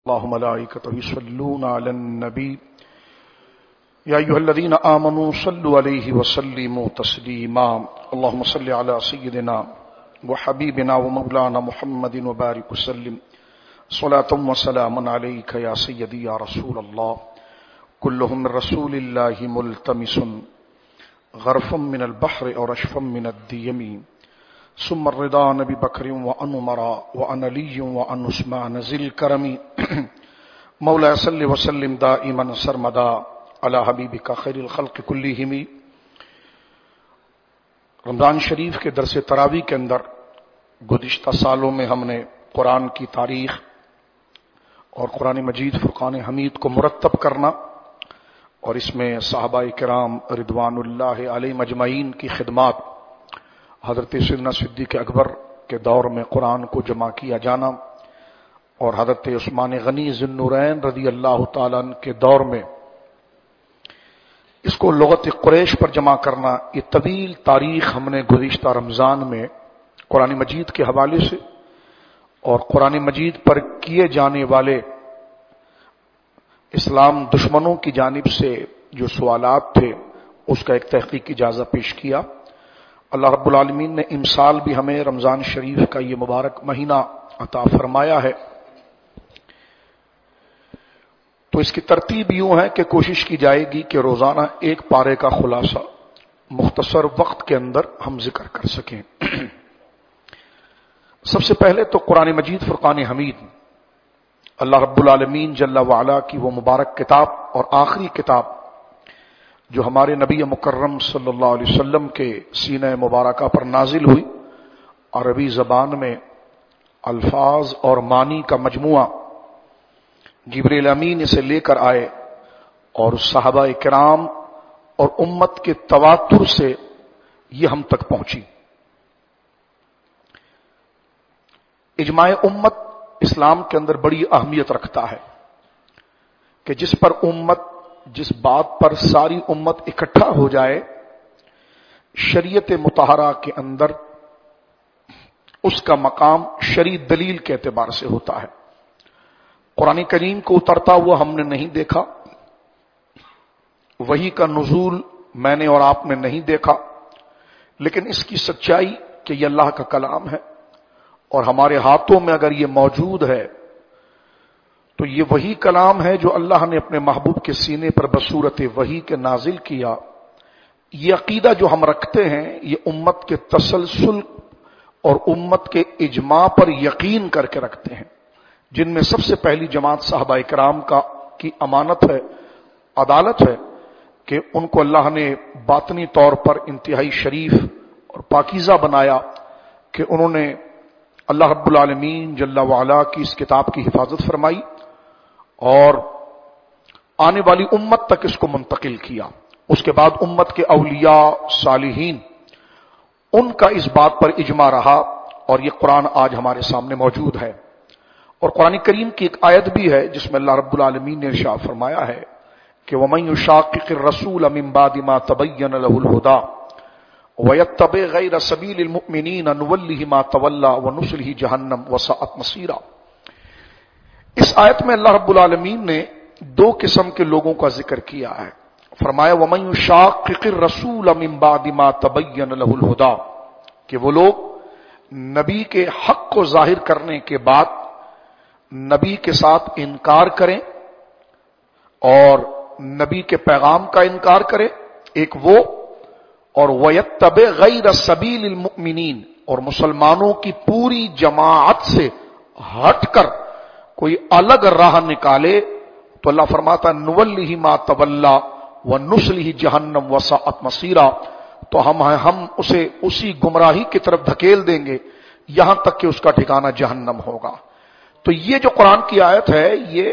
الله ملائكته يصلون على النبي يا أيها الذين آمنوا صلوا عليه وسلموا تسليما اللهم صل على سيدنا وحبيبنا ومولانا محمد وبارك وسلم صلاة وسلاما عليك يا سيدي يا رسول الله كلهم من رسول الله ملتمس غرفا من البحر أو رشفا من الديم ثم الرضا نبي بكر وعن عمر وعن علي وعن عثمان ذي الكرم مولاي صل وسلم دائما سرمدا على حبيبك خير الخلق كلهم. رمضان شریف کے درس تراویح کے اندر گزشتہ سالوں میں ہم نے قرآن کی تاریخ اور قرآن مجید فرقان حمید کو مرتب کرنا اور اس میں صحابہ کرام رضوان اللہ علیہ مجمعین کی خدمات، حضرت سیدنا صدیق اکبر کے دور میں قرآن کو جمع کیا جانا اور حضرت عثمان غنی ذی النورین رضی اللہ تعالیٰ عنہ کے دور میں اس کو لغت قریش پر جمع کرنا، یہ طویل تاریخ ہم نے گزشتہ رمضان میں قرآن مجید کے حوالے سے اور قرآن مجید پر کیے جانے والے اسلام دشمنوں کی جانب سے جو سوالات تھے اس کا ایک تحقیقی جائزہ پیش کیا. اللہ رب العالمین نے امسال بھی ہمیں رمضان شریف کا یہ مبارک مہینہ عطا فرمایا ہے، تو اس کی ترتیب یوں ہے کہ کوشش کی جائے گی کہ روزانہ ایک پارے کا خلاصہ مختصر وقت کے اندر ہم ذکر کر سکیں. سب سے پہلے تو قرآن مجید فرقان حمید، اللہ رب العالمین جل وعلا کی وہ مبارک کتاب اور آخری کتاب جو ہمارے نبی مکرم صلی اللہ علیہ وسلم کے سینہ مبارکہ پر نازل ہوئی، عربی زبان میں الفاظ اور معنی کا مجموعہ جبریل امین اسے لے کر آئے اور صحابہ کرام اور امت کے تواتر سے یہ ہم تک پہنچی. اجماع امت اسلام کے اندر بڑی اہمیت رکھتا ہے کہ جس بات پر ساری امت اکٹھا ہو جائے، شریعت مطہرہ کے اندر اس کا مقام شرعی دلیل کے اعتبار سے ہوتا ہے. قرآن کریم کو اترتا ہوا ہم نے نہیں دیکھا، وحی کا نزول میں نے اور آپ نے نہیں دیکھا، لیکن اس کی سچائی کہ یہ اللہ کا کلام ہے اور ہمارے ہاتھوں میں اگر یہ موجود ہے تو یہ وہی کلام ہے جو اللہ نے اپنے محبوب کے سینے پر بصورت وحی کے نازل کیا. یہ عقیدہ جو ہم رکھتے ہیں یہ امت کے تسلسل اور امت کے اجماع پر یقین کر کے رکھتے ہیں، جن میں سب سے پہلی جماعت صحابہ کرام کی امانت ہے، عدالت ہے کہ ان کو اللہ نے باطنی طور پر انتہائی شریف اور پاکیزہ بنایا کہ انہوں نے اللہ رب العالمین جل وعلا کی اس کتاب کی حفاظت فرمائی اور آنے والی امت تک اس کو منتقل کیا. اس کے بعد امت کے اولیاء صالحین ان کا اس بات پر اجماع رہا اور یہ قرآن آج ہمارے سامنے موجود ہے. اور قرآن کریم کی ایک آیت بھی ہے جس میں اللہ رب العالمین نے ارشاد فرمایا ہے کہ وَمَن يُشَاقِقِ الرَّسُولَ مِن بَعْدِ مَا تَبَيَّنَ لَهُ الْهُدَىٰ وَيَتَّبِعْ غَيْرَ سَبِيلِ الْمُؤْمِنِينَ نُوَلِّهِ مَا تَوَلَّىٰ وَنُصْلِهِ جَهَنَّمَ وَسَاءَتْ مَصِيرًا. اس آیت میں اللہ رب العالمین نے دو قسم کے لوگوں کا ذکر کیا ہے. فرمایا وَمَن يُشَاقِقِ الرَّسُولَ مِن بَعْدِ مَا تَبَيَّنَ لَهُ الْهُدَىٰ کہ وہ لوگ نبی کے حق کو ظاہر کرنے کے بعد نبی کے ساتھ انکار کریں اور نبی کے پیغام کا انکار کریں، ایک وہ، اور وَيَتَّبِعْ غَيْرَ سَبِيلِ الْمُؤْمِنِينَ اور مسلمانوں کی پوری جماعت سے ہٹ کر کوئی الگ راہ نکالے تو اللہ فرماتا نُوَلِّهِ مَا تَوَلَّىٰ وَنُصْلِهِ جَهَنَّمَ وَسَاءَتْ مَصِيرًا تو ہم اسے اسی گمراہی کی طرف دھکیل دیں گے یہاں تک کہ اس کا ٹھکانہ جہنم ہوگا. تو یہ جو قرآن کی آیت ہے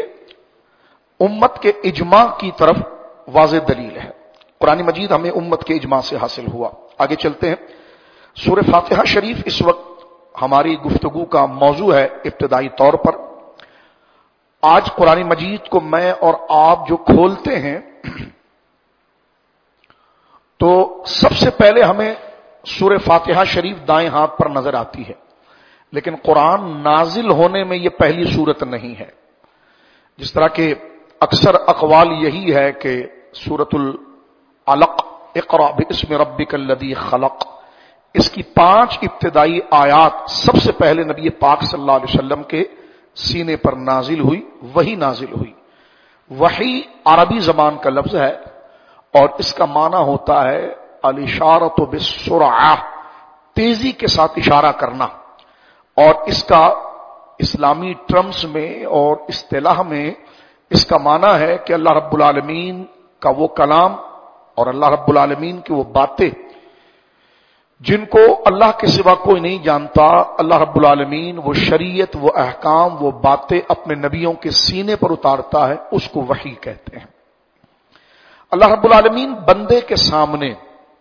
یہ امت کے اجماع کی طرف واضح دلیل ہے. قرآن مجید ہمیں امت کے اجماع سے حاصل ہوا. آگے چلتے ہیں. سورہ فاتحہ شریف اس وقت ہماری گفتگو کا موضوع ہے ابتدائی طور پر. آج قرآن مجید کو میں اور آپ جو کھولتے ہیں تو سب سے پہلے ہمیں سورہ فاتحہ شریف دائیں ہاتھ پر نظر آتی ہے، لیکن قرآن نازل ہونے میں یہ پہلی صورت نہیں ہے. جس طرح کے اکثر اقوال یہی ہے کہ سورۃ العلق اقرأ باسم ربک الذی خلق، اس کی 5 ابتدائی آیات سب سے پہلے نبی پاک صلی اللہ علیہ وسلم کے سینے پر نازل ہوئی، وہی نازل ہوئی۔ وحی عربی زبان کا لفظ ہے اور اس کا معنی ہوتا ہے الاشارۃ بالسرعہ، تیزی کے ساتھ اشارہ کرنا، اور اس کا اسلامی ٹرمز میں اور اصطلاح میں اس کا معنی ہے کہ اللہ رب العالمین کا وہ کلام اور اللہ رب العالمین کی وہ باتیں جن کو اللہ کے سوا کوئی نہیں جانتا، اللہ رب العالمین وہ شریعت، وہ احکام، وہ باتیں اپنے نبیوں کے سینے پر اتارتا ہے، اس کو وحی کہتے ہیں۔ اللہ رب العالمین بندے کے سامنے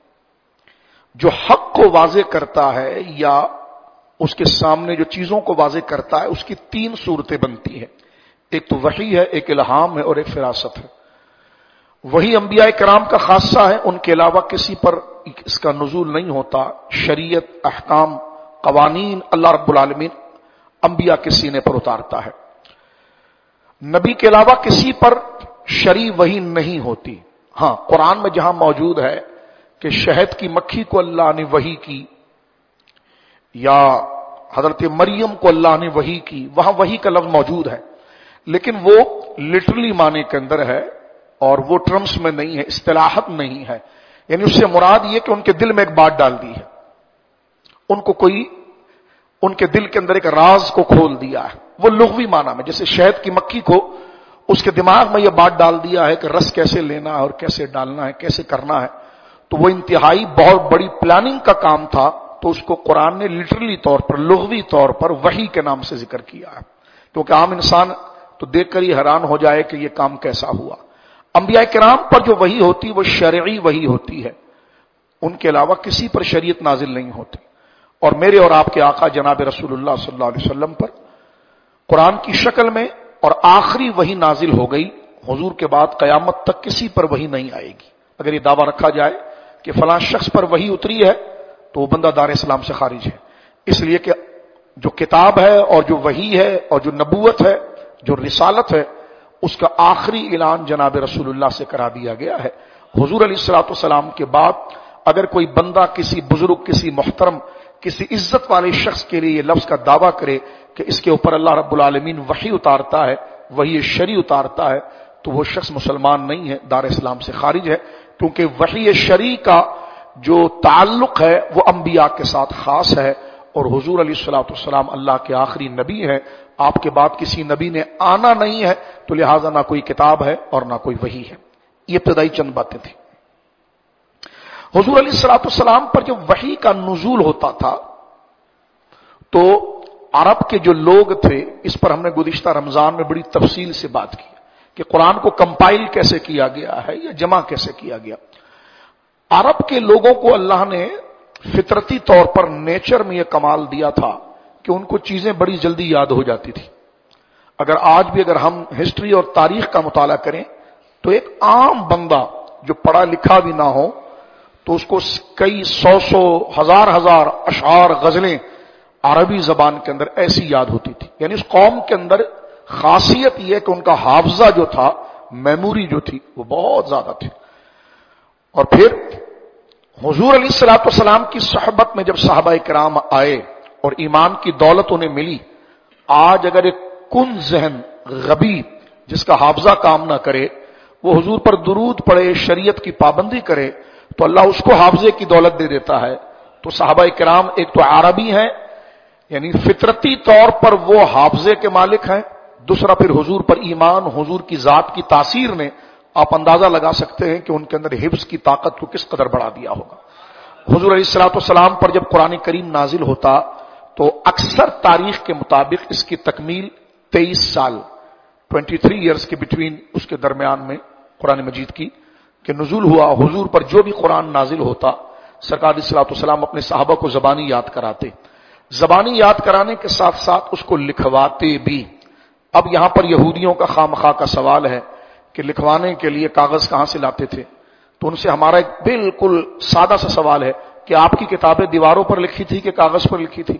جو حق کو واضح کرتا ہے یا اس کے سامنے جو چیزوں کو واضح کرتا ہے، اس کی 3 صورتیں بنتی ہیں۔ ایک تو وحی ہے، ایک الہام ہے اور ایک فراست ہے۔ وہی انبیاء کرام کا خاصہ ہے، ان کے علاوہ کسی پر اس کا نزول نہیں ہوتا۔ شریعت، احکام، قوانین اللہ رب العالمین انبیاء کے سینے پر اتارتا ہے۔ نبی کے علاوہ کسی پر شرعی وحی نہیں ہوتی۔ ہاں، قرآن میں جہاں موجود ہے کہ شہد کی مکھی کو اللہ نے وحی کی یا حضرت مریم کو اللہ نے وحی کی، وہاں وحی کا لفظ موجود ہے، لیکن وہ لٹرلی معنی کے اندر ہے اور وہ ٹرمز میں نہیں ہے، اصطلاحات نہیں ہے۔ یعنی اس سے مراد یہ کہ ان کے دل میں ایک بات ڈال دی ہے، ان کو کوئی ان کے دل کے اندر ایک راز کو کھول دیا ہے، وہ لغوی معنی میں۔ جیسے شہد کی مکھی کو اس کے دماغ میں یہ بات ڈال دیا ہے کہ رس کیسے لینا ہے اور کیسے ڈالنا ہے، کیسے کرنا ہے، تو وہ انتہائی بہت بڑی پلاننگ کا کام تھا، تو اس کو قرآن نے لٹرلی طور پر، لغوی طور پر وحی کے نام سے ذکر کیا ہے، کیونکہ عام انسان تو دیکھ کر ہی حیران ہو جائے کہ یہ کام کیسا ہوا۔ انبیاء کرام پر جو وحی ہوتی وہ شرعی وحی ہوتی ہے، ان کے علاوہ کسی پر شریعت نازل نہیں ہوتی۔ اور میرے اور آپ کے آقا جناب رسول اللہ صلی اللہ علیہ وسلم پر قرآن کی شکل میں اور آخری وحی نازل ہو گئی، حضور کے بعد قیامت تک کسی پر وحی نہیں آئے گی۔ اگر یہ دعویٰ رکھا جائے کہ فلاں شخص پر وحی اتری ہے تو وہ بندہ دار اسلام سے خارج ہے، اس لیے کہ جو کتاب ہے اور جو وحی ہے اور جو نبوت ہے، جو رسالت ہے، اس کا آخری اعلان جناب رسول اللہ سے کرا دیا گیا ہے۔ حضور علیہ الصلوۃ والسلام کے بعد اگر کوئی بندہ کسی بزرگ، کسی محترم، کسی عزت والے شخص کے لیے یہ لفظ کا دعویٰ کرے کہ اس کے اوپر اللہ رب العالمین وحی اتارتا ہے، وحی شرعی اتارتا ہے، تو وہ شخص مسلمان نہیں ہے، دار اسلام سے خارج ہے، کیونکہ وحی شرعی کا جو تعلق ہے وہ انبیاء کے ساتھ خاص ہے، اور حضور علیہ الصلوۃ والسلام اللہ کے آخری نبی ہیں، آپ کے بعد کسی نبی نے آنا نہیں ہے، تو لہٰذا نہ کوئی کتاب ہے اور نہ کوئی وحی ہے۔ یہ ابتدائی چند باتیں تھیں۔ حضور علیہ الصلوۃ والسلام پر جب وحی کا نزول ہوتا تھا تو عرب کے جو لوگ تھے، اس پر ہم نے گزشتہ رمضان میں بڑی تفصیل سے بات کی کہ قرآن کو کمپائل کیسے کیا گیا ہے یا جمع کیسے کیا گیا۔ عرب کے لوگوں کو اللہ نے فطرتی طور پر نیچر میں یہ کمال دیا تھا کہ ان کو چیزیں بڑی جلدی یاد ہو جاتی تھی۔ اگر آج بھی اگر ہم ہسٹری اور تاریخ کا مطالعہ کریں تو ایک عام بندہ جو پڑھا لکھا بھی نہ ہو تو اس کو کئی سو ہزار اشعار، غزلیں عربی زبان کے اندر ایسی یاد ہوتی تھی۔ یعنی اس قوم کے اندر خاصیت یہ کہ ان کا حافظہ جو تھا، میموری جو تھی، وہ بہت زیادہ تھی۔ اور پھر حضور علیہ الصلوۃ والسلام کی صحبت میں جب صحابہ کرام آئے اور ایمان کی دولت انہیں ملی، آج اگر ایک کن ذہن غبی جس کا حافظہ کام نہ کرے، وہ حضور پر درود پڑے، شریعت کی پابندی کرے، تو اللہ اس کو حافظے کی دولت دے دیتا ہے۔ تو صحابہ کرام ایک تو عربی ہیں، یعنی فطرتی طور پر وہ حافظے کے مالک ہیں، دوسرا پھر حضور پر ایمان، حضور کی ذات کی تاثیر نے آپ اندازہ لگا سکتے ہیں کہ ان کے اندر حفظ کی طاقت کو کس قدر بڑھا دیا ہوگا۔ حضور علیہ الصلوۃ والسلام پر جب قرآن کریم نازل ہوتا تو اکثر تاریخ کے مطابق اس کی تکمیل 23 سال 23 ایئرز کے بٹوین، اس کے درمیان میں قرآن مجید کی کہ نزول ہوا۔ حضور پر جو بھی قرآن نازل ہوتا، سرکار علیہ الصلوۃ والسلام اپنے صحابہ کو زبانی یاد کراتے، زبانی یاد کرانے کے ساتھ ساتھ اس کو لکھواتے بھی۔ اب یہاں پر یہودیوں کا خامخواہ کا سوال ہے کہ لکھوانے کے لیے کاغذ کہاں سے لاتے تھے؟ تو ان سے ہمارا ایک بالکل سادہ سا سوال ہے کہ آپ کی کتابیں دیواروں پر لکھی تھی کہ کاغذ پر لکھی تھی؟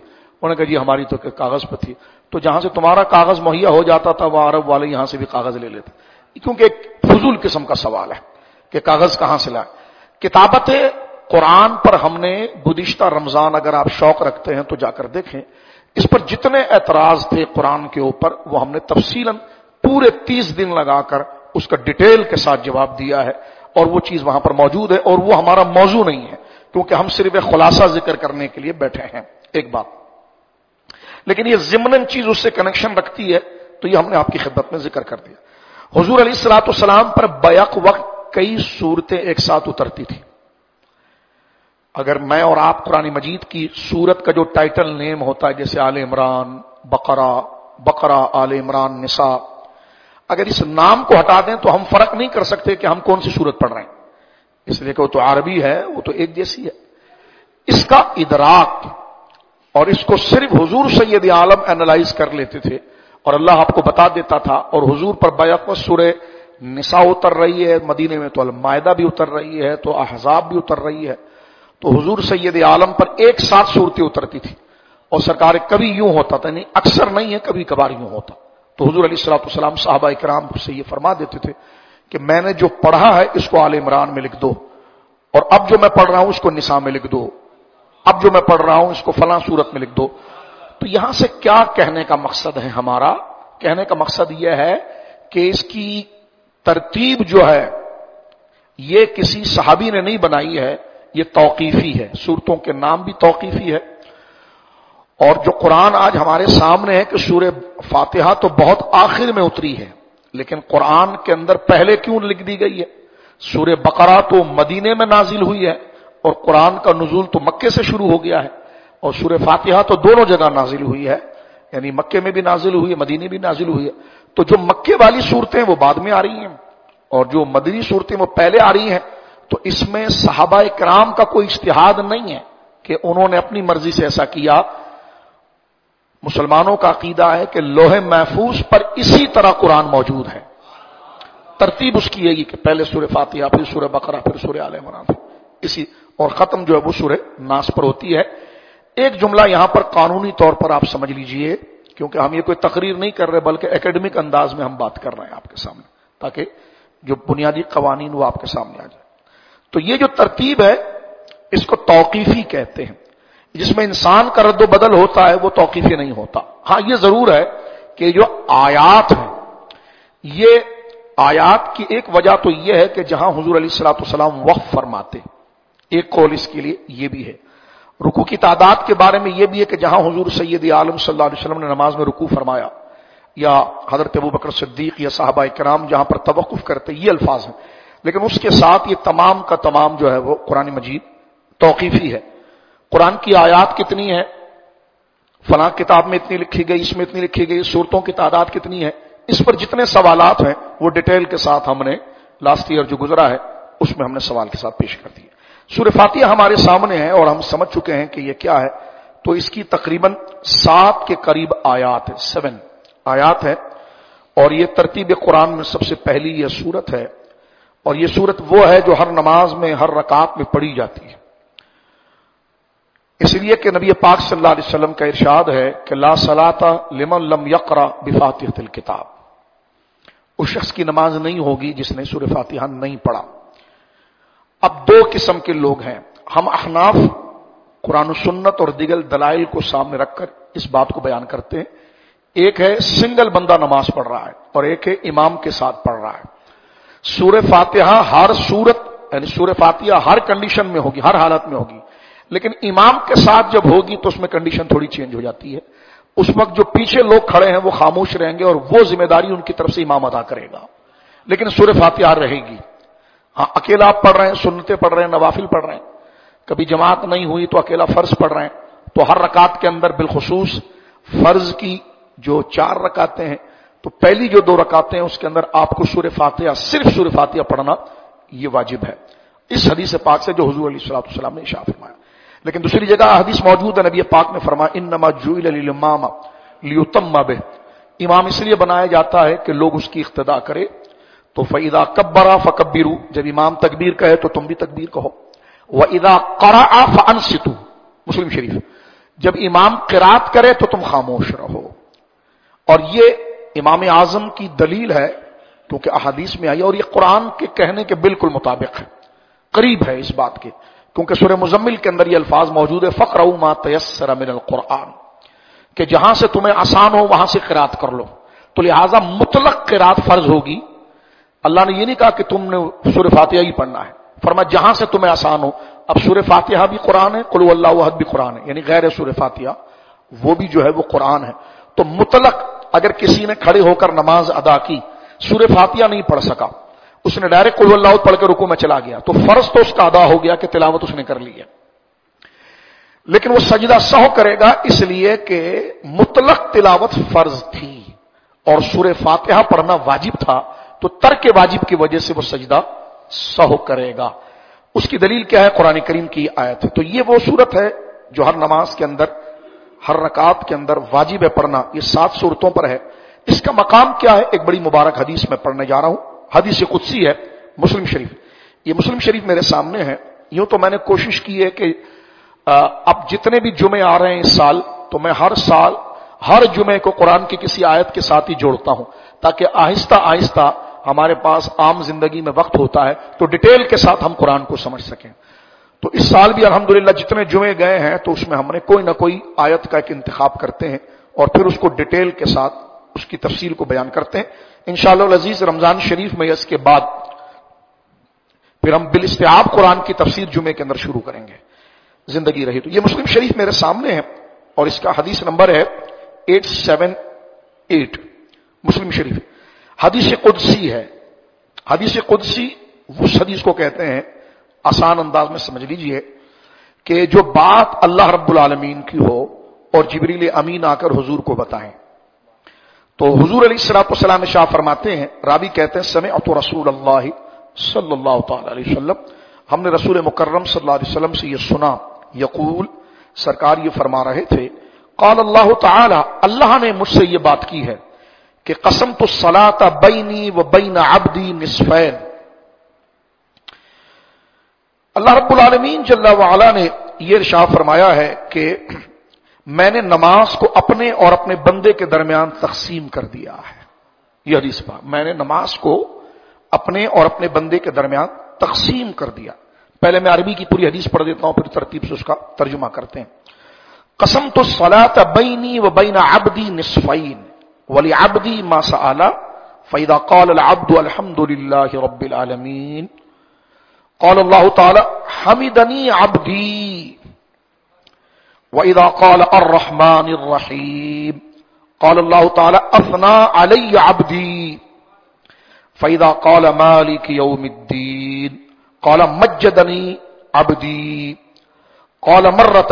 انہوں نے کہا جی ہماری تو کاغذ پہ تھی. تو جہاں سے تمہارا کاغذ مہیا ہو جاتا تھا وہ عرب والے یہاں سے بھی کاغذ لے لیتے, کیونکہ ایک فضول قسم کا سوال ہے کہ کاغذ کہاں سے لائے. کتابت قرآن پر ہم نے گزشتہ رمضان, اگر آپ شوق رکھتے ہیں تو جا کر دیکھیں, اس پر جتنے اعتراض تھے قرآن کے اوپر وہ ہم نے تفصیلاً پورے 30 دن لگا کر اس کا ڈیٹیل کے ساتھ جواب دیا ہے, اور وہ چیز وہاں پر موجود ہے, اور وہ ہمارا موضوع نہیں ہے کیونکہ ہم صرف ایک خلاصہ ذکر کرنے کے لیے بیٹھے ہیں. ایک بات, لیکن یہ ضمناً چیز اس سے کنیکشن رکھتی ہے تو یہ ہم نے آپ کی خدمت میں ذکر کر دیا. حضور علیہ الصلوۃ والسلام پر بیک وقت کئی صورتیں ایک ساتھ اترتی تھی. اگر میں اور آپ قرآن مجید کی سورت کا جو ٹائٹل نیم ہوتا ہے, جیسے آل عمران, بقرہ, آل عمران, نساء, اگر اس نام کو ہٹا دیں تو ہم فرق نہیں کر سکتے کہ ہم کون سی سورت پڑھ رہے ہیں, اس لیے کہ وہ تو عربی ہے, وہ تو ایک جیسی ہے. اس کا ادراک اور اس کو صرف حضور سید عالم اینالائز کر لیتے تھے اور اللہ آپ کو بتا دیتا تھا. اور حضور پر بیک وقت سورہ نساء اتر رہی ہے مدینے میں, تو المائدہ بھی اتر رہی ہے, تو احزاب بھی اتر رہی ہے, تو حضور سید عالم پر ایک ساتھ صورتیں اترتی تھی. اور سرکار کبھی یوں ہوتا تھا, نہیں اکثر نہیں ہے, کبھی کبھار یوں ہوتا. تو حضور علیہ الصلوۃ والسلام صحابہ کرام سے یہ فرما دیتے تھے کہ میں نے جو پڑھا ہے اس کو آل عمران میں لکھ دو, اور اب جو میں پڑھ رہا ہوں اس کو نساء میں لکھ دو, اب جو میں پڑھ رہا ہوں اس کو فلاں صورت میں لکھ دو. تو یہاں سے کیا کہنے کا مقصد ہے ہمارا؟ کہنے کا مقصد یہ ہے کہ اس کی ترتیب جو ہے یہ کسی صحابی نے نہیں بنائی ہے, یہ توقیفی ہے. صورتوں کے نام بھی توقیفی ہے. اور جو قرآن آج ہمارے سامنے ہے کہ سورہ فاتحہ تو بہت آخر میں اتری ہے, لیکن قرآن کے اندر پہلے کیوں لکھ دی گئی ہے؟ سورہ بقرہ تو مدینے میں نازل ہوئی ہے اور قرآن کا نزول تو مکے سے شروع ہو گیا ہے, اور سورہ فاتحہ تو دونوں جگہ نازل ہوئی ہے, یعنی مکے میں بھی نازل ہوئی ہے, مدینے بھی نازل ہوئی ہے. تو جو مکے والی صورتیں وہ بعد میں آ رہی ہیں اور جو مدنی صورتیں وہ پہلے آ رہی ہیں. تو اس میں صحابہ کرام کا کوئی اجتہاد نہیں ہے کہ انہوں نے اپنی مرضی سے ایسا کیا. مسلمانوں کا عقیدہ ہے کہ لوح محفوظ پر اسی طرح قرآن موجود ہے, ترتیب اس کی ہے کہ پہلے سورہ فاتحہ, پھر سورہ بقرہ, پھر سورہ آل عمران, اسی, اور ختم جو ہے وہ سورہ ناس پر ہوتی ہے. ایک جملہ یہاں پر قانونی طور پر آپ سمجھ لیجئے, کیونکہ ہم یہ کوئی تقریر نہیں کر رہے بلکہ ایکیڈمک انداز میں ہم بات کر رہے ہیں آپ کے سامنے, تاکہ جو بنیادی قوانین وہ آپ کے سامنے آ جائے. تو یہ جو ترتیب ہے اس کو توقیفی کہتے ہیں. جس میں انسان کا رد و بدل ہوتا ہے وہ توقیفی نہیں ہوتا. ہاں یہ ضرور ہے کہ جو آیات ہیں, یہ آیات کی ایک وجہ تو یہ ہے کہ جہاں حضور علیہ الصلوۃ والسلام وقف فرماتے, ایک قول اس کے لیے یہ بھی ہے. رکوع کی تعداد کے بارے میں یہ بھی ہے کہ جہاں حضور سید عالم صلی اللہ علیہ وسلم نے نماز میں رکوع فرمایا, یا حضرت ابوبکر صدیق یا صحابہ کرام جہاں پر توقف کرتے, یہ الفاظ ہیں. لیکن اس کے ساتھ یہ تمام کا تمام جو ہے وہ قرآن مجید توقیفی ہے. قرآن کی آیات کتنی ہے, فلاں کتاب میں اتنی لکھی گئی, اس میں اتنی لکھی گئی, صورتوں کی تعداد کتنی ہے, اس پر جتنے سوالات ہیں وہ ڈیٹیل کے ساتھ ہم نے لاسٹ ایئر جو گزرا ہے اس میں ہم نے سوال کے ساتھ پیش کر دیے. سورہ فاتحہ ہمارے سامنے ہے اور ہم سمجھ چکے ہیں کہ یہ کیا ہے. تو اس کی تقریباً 7 کے قریب آیات ہے, 7 آیات ہے, اور یہ ترتیب قرآن میں سب سے پہلی یہ سورت ہے. اور یہ سورت وہ ہے جو ہر نماز میں ہر رکعت میں پڑھی جاتی ہے, اس لیے کہ نبی پاک صلی اللہ علیہ وسلم کا ارشاد ہے کہ لا صلاۃ لمن لم یقرأ بفاتحۃ الکتاب, اس شخص کی نماز نہیں ہوگی جس نے سورہ فاتحہ نہیں پڑھا. اب 2 قسم کے لوگ ہیں. ہم احناف قرآن و سنت اور دیگر دلائل کو سامنے رکھ کر اس بات کو بیان کرتے ہیں. ایک ہے سنگل بندہ نماز پڑھ رہا ہے اور ایک ہے امام کے ساتھ پڑھ رہا ہے. سورہ فاتحہ ہر صورت یعنی سورہ فاتحہ ہر کنڈیشن میں ہوگی, ہر حالت میں ہوگی, لیکن امام کے ساتھ جب ہوگی تو اس میں کنڈیشن تھوڑی چینج ہو جاتی ہے. اس وقت جو پیچھے لوگ کھڑے ہیں وہ خاموش رہیں گے اور وہ ذمہ داری ان کی طرف سے امام ادا کرے گا, لیکن سورہ فاتحہ رہے گی. ہاں اکیلا آپ پڑھ رہے ہیں, سنتیں پڑھ رہے ہیں, نوافل پڑھ رہے ہیں, کبھی جماعت نہیں ہوئی تو اکیلا فرض پڑھ رہے ہیں, تو ہر رکعت کے اندر بالخصوص فرض کی جو 4 رکعتیں ہیں تو پہلی جو 2 رکعتیں ہیں اس کے اندر آپ کو سورہ فاتحہ, صرف سورہ فاتحہ پڑھنا یہ واجب ہے, اس حدیث پاک سے جو حضور علیہ الصلوۃ والسلام نے ارشاد فرمایا. لیکن دوسری جگہ حدیث موجود ہے, نبی پاک نے فرمایا انما جعل الامام لیتم بہ, امام اس لیے بنایا جاتا ہے کہ لوگ اس کی اقتداء کرے. تو فاذا کبر فکبروا, جب امام تکبیر کہے تو تم بھی تکبیر کہو. واذا قرأ فانصتوا, مسلم شریف, جب امام قرات کرے تو تم خاموش رہو. اور یہ امام اعظم کی دلیل ہے کیونکہ احادیث میں آئی اور یہ قرآن کے کہنے کے بالکل مطابق ہے، قریب ہے اس بات کے، کیونکہ سورہ مزمل کے اندر یہ الفاظ موجود ہے فقرؤوا ما تیسر من القرآن، کہ جہاں سے تمہیں آسان ہو وہاں سے قرات کر لو. تو لہذا مطلق قرات فرض ہوگی. اللہ نے یہ نہیں کہا کہ تم نے سورہ فاتحہ ہی پڑھنا ہے، فرمایا جہاں سے تمہیں آسان ہو. اب سورہ فاتحہ بھی قرآن ہے، قل هو اللہ احد بھی قرآن ہے، یعنی غیر سورہ فاتحہ وہ بھی جو ہے وہ قرآن ہے. تو مطلق اگر کسی نے کھڑے ہو کر نماز ادا کی، سورہ فاتحہ نہیں پڑھ سکا، اس نے ڈائریکٹ قل هو اللہ احد پڑھ کے رکوع میں چلا گیا، تو فرض تو اس کا ادا ہو گیا کہ تلاوت اس نے کر لی ہے، لیکن وہ سجدہ سہو کرے گا اس لیے کہ مطلق تلاوت فرض تھی اور سورہ فاتحہ پڑھنا واجب تھا، تو ترک واجب کی وجہ سے وہ سجدہ سہو کرے گا. اس کی دلیل کیا ہے؟ قرآن کریم کی آیت ہے. تو یہ وہ صورت ہے جو ہر نماز کے اندر، ہر رکعت کے اندر واجب ہے پڑھنا. یہ 7 صورتوں پر ہے. اس کا مقام کیا ہے؟ ایک بڑی مبارک حدیث میں پڑھنے جا رہا ہوں، حدیث قدسی ہے مسلم شریف. یہ مسلم شریف میرے سامنے ہے. یوں تو میں نے کوشش کی ہے کہ اب جتنے بھی جمعے آ رہے ہیں اس سال، تو میں ہر سال ہر جمعے کو قرآن کی کسی آیت کے ساتھ ہی جوڑتا ہوں، تاکہ آہستہ آہستہ ہمارے پاس عام زندگی میں وقت ہوتا ہے تو ڈیٹیل کے ساتھ ہم قرآن کو سمجھ سکیں. تو اس سال بھی الحمدللہ جتنے جمعے گئے ہیں تو اس میں ہم نے کوئی نہ کوئی آیت کا ایک انتخاب کرتے ہیں اور پھر اس کو ڈیٹیل کے ساتھ اس کی تفصیل کو بیان کرتے ہیں. انشاءاللہ العزیز رمضان شریف میں اس کے بعد پھر ہم بالاستیعاب قرآن کی تفسیر جمعے کے اندر شروع کریں گے، زندگی رہی تو. یہ مسلم شریف میرے سامنے ہے اور اس کا حدیث نمبر ہے 878 مسلم شریف. حدیث قدسی ہے. حدیث قدسی اس حدیث کو کہتے ہیں، آسان انداز میں سمجھ لیجئے، کہ جو بات اللہ رب العالمین کی ہو اور جبریل امین آ کر حضور کو بتائیں. تو حضور علیہ الصلوۃ والسلام ارشاد فرماتے ہیں، راوی کہتے ہیں سمعت رسول اللہ صلی اللہ تعالی علیہ وسلم، ہم نے رسول مکرم صلی اللہ علیہ وسلم سے یہ سنا، یقول سرکار یہ فرما رہے تھے، قال اللہ تعالی، اللہ نے مجھ سے یہ بات کی ہے کہ قسمت الصلاۃ بینی و بین عبدی نصفین. اللہ رب العالمین جل وعلا نے یہ ارشاد فرمایا ہے کہ میں نے نماز کو اپنے اور اپنے بندے کے درمیان تقسیم کر دیا ہے. یہ حدیث پاک، میں نے نماز کو اپنے اور اپنے بندے کے درمیان تقسیم کر دیا. پہلے میں عربی کی پوری حدیث پڑھ دیتا ہوں، پھر ترتیب سے اس کا ترجمہ کرتے ہیں. قسمت الصلاۃ بینی و بین عبدی نصفین ولعبدی ما سأل فإذا قال العبد الحمد لله رب العالمين قال الله تعالى حمدني عبدي وإذا قال الرحمن الرحيم قال الله تعالى أثنى علي عبدي فإذا قال مالك يوم الدين قال مجدني عبدي قال مرة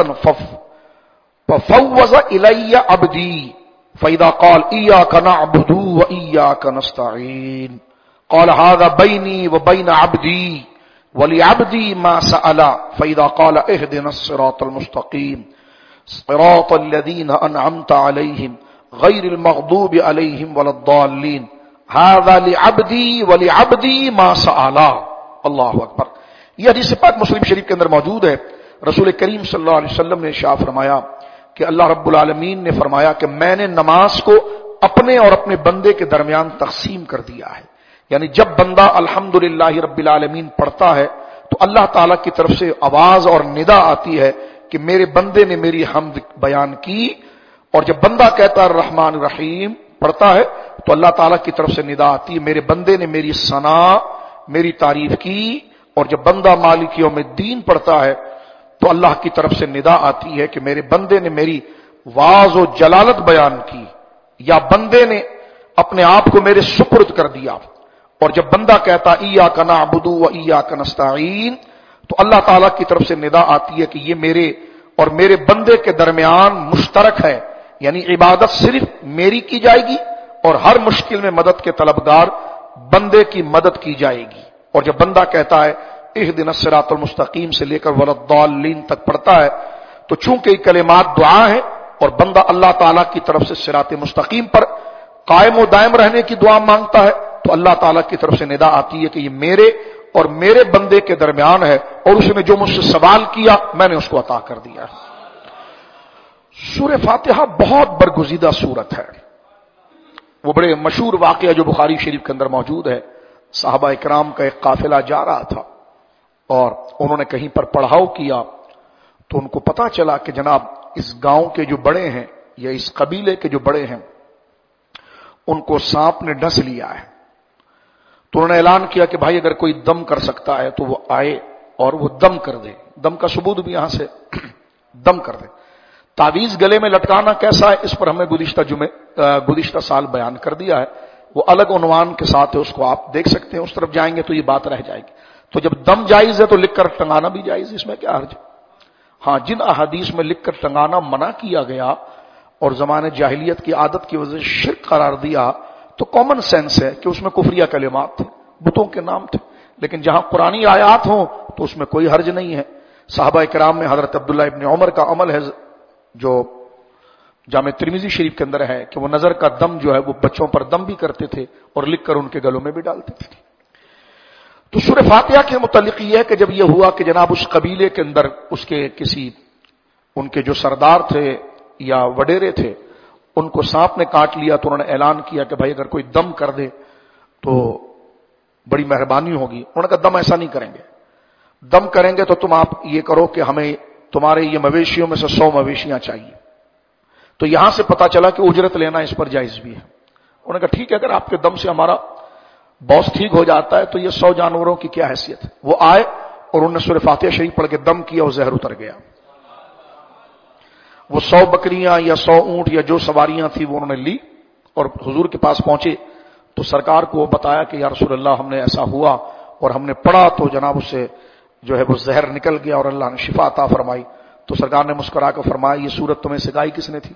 ففوز إلي عبدي فإذا قال إياك نعبد وإياك نستعين قال هذا بيني وبين عبدي ولعبدي ما سأل فإذا قال اهدنا الصراط المستقيم صراط الذين أنعمت عليهم غير المغضوب عليهم ولا الضالين هذا لعبدي ولعبدي ما سأل. اللہ اکبر. یہ حدیث پاک مسلم شریف کے اندر موجود ہے. رسول کریم صلی اللہ علیہ وسلم نے ارشاد فرمایا کہ اللہ رب العالمین نے فرمایا کہ میں نے نماز کو اپنے اور اپنے بندے کے درمیان تقسیم کر دیا ہے. یعنی جب بندہ الحمدللہ رب العالمین پڑھتا ہے تو اللہ تعالیٰ کی طرف سے آواز اور ندا آتی ہے کہ میرے بندے نے میری حمد بیان کی، اور جب بندہ کہتا ہے الرحمن الرحیم پڑھتا ہے تو اللہ تعالیٰ کی طرف سے ندا آتی ہے میرے بندے نے میری ثنا میری تعریف کی، اور جب بندہ مالک یوم الدین پڑھتا ہے تو اللہ کی طرف سے ندا آتی ہے کہ میرے بندے نے میری واز و جلالت بیان کی، یا بندے نے اپنے آپ کو میرے سپرد کر دیا. اور جب بندہ کہتا ایاک نعبد و ایاک نستعین تو اللہ تعالیٰ کی طرف سے ندا آتی ہے کہ یہ میرے اور میرے بندے کے درمیان مشترک ہے، یعنی عبادت صرف میری کی جائے گی اور ہر مشکل میں مدد کے طلبگار بندے کی مدد کی جائے گی. اور جب بندہ کہتا ہے اہدنا الصراط المستقیم سے لے کر ولا الضالین تک پڑھتا ہے تو چونکہ یہ کلمات دعا ہیں اور بندہ اللہ تعالیٰ کی طرف سے صراط مستقیم پر قائم و دائم رہنے کی دعا مانگتا ہے تو اللہ تعالیٰ کی طرف سے ندا آتی ہے کہ یہ میرے اور میرے بندے کے درمیان ہے، اور اس نے جو مجھ سے سوال کیا میں نے اس کو عطا کر دیا. سورہ فاتحہ بہت برگزیدہ سورت ہے. وہ بڑے مشہور واقعہ جو بخاری شریف کے اندر موجود ہے، صحابہ اکرام کا ایک قافلہ جا رہا تھا اور انہوں نے کہیں پر پڑاؤ کیا تو ان کو پتا چلا کہ جناب اس گاؤں کے جو بڑے ہیں یا اس قبیلے کے جو بڑے ہیں ان کو سانپ نے ڈس لیا ہے. تو انہوں نے اعلان کیا کہ بھائی اگر کوئی دم کر سکتا ہے تو وہ آئے اور وہ دم کر دے. دم کا ثبوت بھی یہاں سے دم کر دے. تعویذ گلے میں لٹکانا کیسا ہے اس پر ہم نے گزشتہ سال بیان کر دیا ہے. وہ الگ عنوان کے ساتھ ہے، اس کو آپ دیکھ سکتے ہیں. اس طرف جائیں گے تو یہ بات رہ جائے گی. تو جب دم جائز ہے تو لکھ کر ٹنگانا بھی جائز ہے، اس میں کیا حرج ہے؟ ہاں، جن احادیث میں لکھ کر ٹنگانا منع کیا گیا اور زمانے جاہلیت کی عادت کی وجہ سے شرک قرار دیا تو کامن سینس ہے کہ اس میں کفریہ کلمات تھے، بتوں کے نام تھے. لیکن جہاں قرآنی آیات ہوں تو اس میں کوئی حرج نہیں ہے. صحابہ کرام میں حضرت عبداللہ ابن عمر کا عمل ہے جو جامع ترمذی شریف کے اندر ہے کہ وہ نظر کا دم جو ہے وہ بچوں پر دم بھی کرتے تھے اور لکھ کر ان کے گلوں میں بھی ڈالتے تھے. تو سورہ فاتحہ کے متعلق یہ ہے کہ جب یہ ہوا کہ جناب اس قبیلے کے اندر اس کے کسی ان کے جو سردار تھے یا وڈیرے تھے ان کو سانپ نے کاٹ لیا تو انہوں نے اعلان کیا کہ بھائی اگر کوئی دم کر دے تو بڑی مہربانی ہوگی. انہوں نے کہا دم ایسا نہیں کریں گے، دم کریں گے تو تم آپ یہ کرو کہ ہمیں تمہارے یہ مویشیوں میں سے 100 مویشیاں چاہیے. تو یہاں سے پتا چلا کہ اجرت لینا اس پر جائز بھی ہے. انہوں نے کہا ٹھیک ہے، اگر آپ کے دم سے ہمارا باس ٹھیک ہو جاتا ہے تو یہ 100 جانوروں کی کیا حیثیت ہے. وہ آئے اور انہوں نے سورہ فاتحہ شریف پڑھ کے دم کیا اور زہر اتر گیا. وہ 100 بکریاں یا 100 اونٹ یا جو سواریاں تھیں وہ انہوں نے لی اور حضور کے پاس پہنچے تو سرکار کو بتایا کہ یا رسول اللہ ہم نے ایسا ہوا اور ہم نے پڑھا تو جناب اس سے جو ہے وہ زہر نکل گیا اور اللہ نے شفا عطا فرمائی. تو سرکار نے مسکرا کر فرمایا یہ سورت تمہیں سکھائی کس نے تھی؟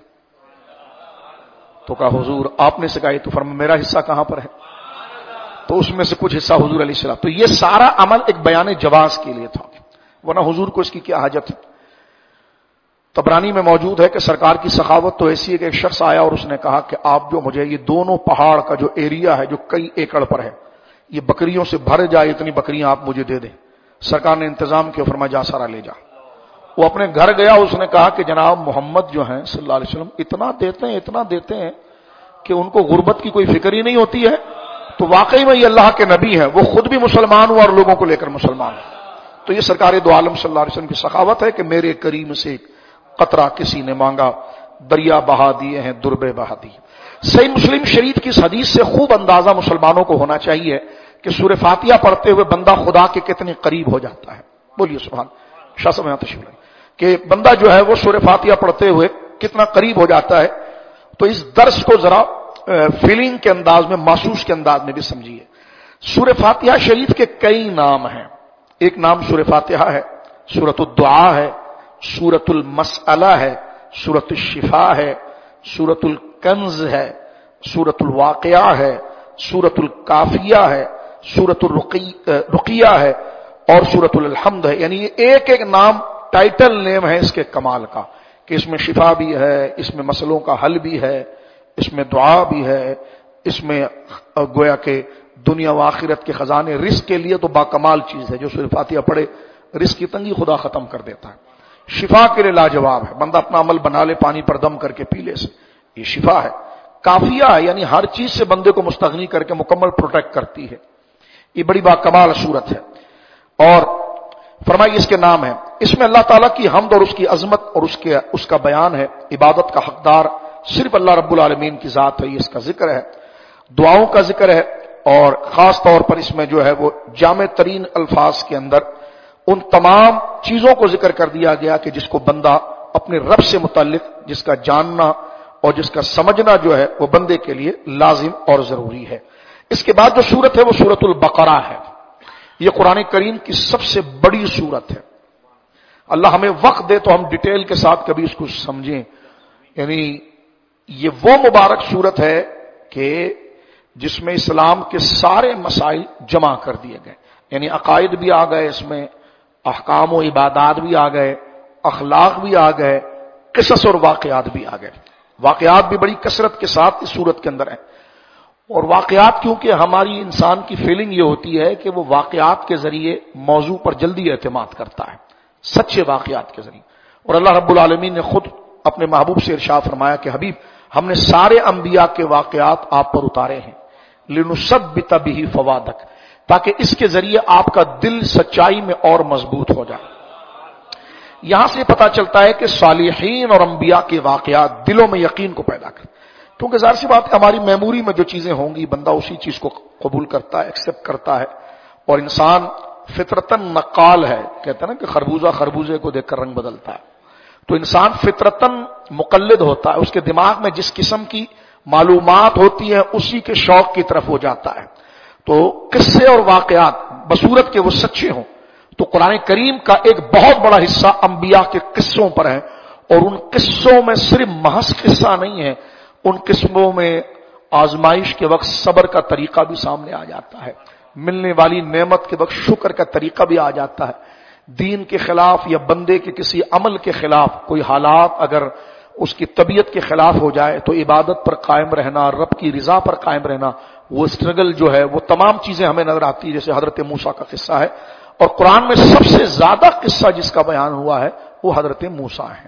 تو کہا حضور آپ نے سکھائی. تو فرمایا میرا حصہ کہاں پر ہے؟ تو اس میں سے کچھ حصہ حضور علیہ السلام. تو یہ سارا عمل ایک بیان جواز کے لیے تھا، ورنہ حضور کو اس کی کیا حاجت ہے. طبرانی میں موجود ہے کہ سرکار کی سخاوت تو ایسی ہے کہ ایک شخص آیا اور اس نے کہا کہ آپ جو مجھے یہ دونوں پہاڑ کا جو ایریا ہے جو کئی ایکڑ پر ہے یہ بکریوں سے بھر جائے، اتنی بکریاں آپ مجھے دے دیں. سرکار نے انتظام کیا، فرمایا جا سارا لے جا. وہ اپنے گھر گیا، اس نے کہا کہ جناب محمد جو ہیں صلی اللہ علیہ وسلم اتنا دیتے ہیں کہ ان کو غربت کی کوئی فکر ہی نہیں ہوتی ہے. تو واقعی میں یہ اللہ کے نبی ہیں، وہ خود بھی مسلمان ہوا اور لوگوں کو لے کر مسلمان ہوا. تو یہ سرکار دو عالم صلی اللہ علیہ وسلم کی سخاوت ہے کہ میرے کریم سے قطرہ کسی نے مانگا، دریا بہا دیے ہیں، دربے بہا دی. صحیح مسلم شریف کی اس حدیث سے خوب اندازہ مسلمانوں کو ہونا چاہیے کہ سورہ فاتحہ پڑھتے ہوئے بندہ خدا کے کتنے قریب ہو جاتا ہے. بولیے سبحان. شاہ صاحب یہاں تشریف لائیں کہ بندہ جو ہے وہ سورہ فاتحہ پڑھتے ہوئے کتنا قریب ہو جاتا ہے. تو اس درس کو ذرا فیلنگ کے انداز میں، محسوس کے انداز میں بھی سمجھیے. سورہ فاتحہ شریف کے کئی نام ہیں. ایک نام سورہ فاتحہ ہے، سورۃ الدعاء ہے، سورۃ المسئلہ ہے، سورۃ الشفاء ہے، سورۃ الکنز ہے، سورۃ الواقعہ ہے، سورۃ الکافیہ ہے، سورۃ الرقیہ ہے اور سورۃ الحمد ہے. یعنی یہ ایک ایک نام ٹائٹل نیم ہے اس کے کمال کا کہ اس میں شفا بھی ہے، اس میں مسئلوں کا حل بھی ہے، اس میں دعا بھی ہے، اس میں گویا کہ دنیا و آخرت کے خزانے رزق کے لیے تو با کمال چیز ہے. جو سورہ فاتحہ پڑھے رزق کی تنگی خدا ختم کر دیتا ہے. شفا کے لیے لاجواب ہے، بندہ اپنا عمل بنا لے پانی پر دم کر کے پی لے سے یہ شفا ہے. کافیہ ہے، یعنی ہر چیز سے بندے کو مستغنی کر کے مکمل پروٹیکٹ کرتی ہے. یہ بڑی با کمال صورت ہے. اور فرمائیے اس کے نام ہے، اس میں اللہ تعالیٰ کی حمد اور اس کی عظمت اور اس کا بیان ہے. عبادت کا حقدار صرف اللہ رب العالمین کی ذات ہے، یہ اس کا ذکر ہے. دعاؤں کا ذکر ہے اور خاص طور پر اس میں جو ہے وہ جامع ترین الفاظ کے اندر ان تمام چیزوں کو ذکر کر دیا گیا کہ جس کو بندہ اپنے رب سے متعلق جس کا جاننا اور جس کا سمجھنا جو ہے وہ بندے کے لیے لازم اور ضروری ہے. اس کے بعد جو سورت ہے وہ سورۃ البقرہ ہے. یہ قرآن کریم کی سب سے بڑی سورت ہے. اللہ ہمیں وقت دے تو ہم ڈیٹیل کے ساتھ کبھی اس کو سمجھیں. یعنی یہ وہ مبارک سورت ہے کہ جس میں اسلام کے سارے مسائل جمع کر دیے گئے. یعنی عقائد بھی آ گئے، اس میں احکام و عبادات بھی آ گئے، اخلاق بھی آ گئے، قصص اور واقعات بھی آ گئے. واقعات بھی بڑی کثرت کے ساتھ اس سورت کے اندر ہیں. اور واقعات کیونکہ ہماری انسان کی فیلنگ یہ ہوتی ہے کہ وہ واقعات کے ذریعے موضوع پر جلدی اعتماد کرتا ہے، سچے واقعات کے ذریعے. اور اللہ رب العالمین نے خود اپنے محبوب سے ارشاد فرمایا کہ حبیب ہم نے سارے انبیاء کے واقعات آپ پر اتارے ہیں لنثبت بہ فؤادک، تاکہ اس کے ذریعے آپ کا دل سچائی میں اور مضبوط ہو جائے۔ یہاں سے پتا چلتا ہے کہ صالحین اور انبیاء کے واقعات دلوں میں یقین کو پیدا کرتے، کیونکہ ظاہر سی بات ہے ہماری میموری میں جو چیزیں ہوں گی بندہ اسی چیز کو قبول کرتا ہے، ایکسپٹ کرتا ہے، اور انسان فطرتاً نقال ہے، کہتے ہیں نا کہ خربوزہ خربوزے کو دیکھ کر رنگ بدلتا ہے، تو انسان فطرتاً مقلد ہوتا ہے، اس کے دماغ میں جس قسم کی معلومات ہوتی ہیں اسی کے شوق کی طرف ہو جاتا ہے۔ تو قصے اور واقعات بصورت کے وہ سچے ہوں تو قرآن کریم کا ایک بہت بڑا حصہ انبیاء کے قصوں پر ہے، اور ان قصوں میں صرف محض قصہ نہیں ہے، ان قسموں میں آزمائش کے وقت صبر کا طریقہ بھی سامنے آ جاتا ہے، ملنے والی نعمت کے وقت شکر کا طریقہ بھی آ جاتا ہے، دین کے خلاف یا بندے کے کسی عمل کے خلاف کوئی حالات اگر اس کی طبیعت کے خلاف ہو جائے تو عبادت پر قائم رہنا، رب کی رضا پر قائم رہنا، وہ اسٹرگل جو ہے وہ تمام چیزیں ہمیں نظر آتی ہے، جیسے حضرت موسیٰ کا قصہ ہے، اور قرآن میں سب سے زیادہ قصہ جس کا بیان ہوا ہے وہ حضرت موسیٰ ہے۔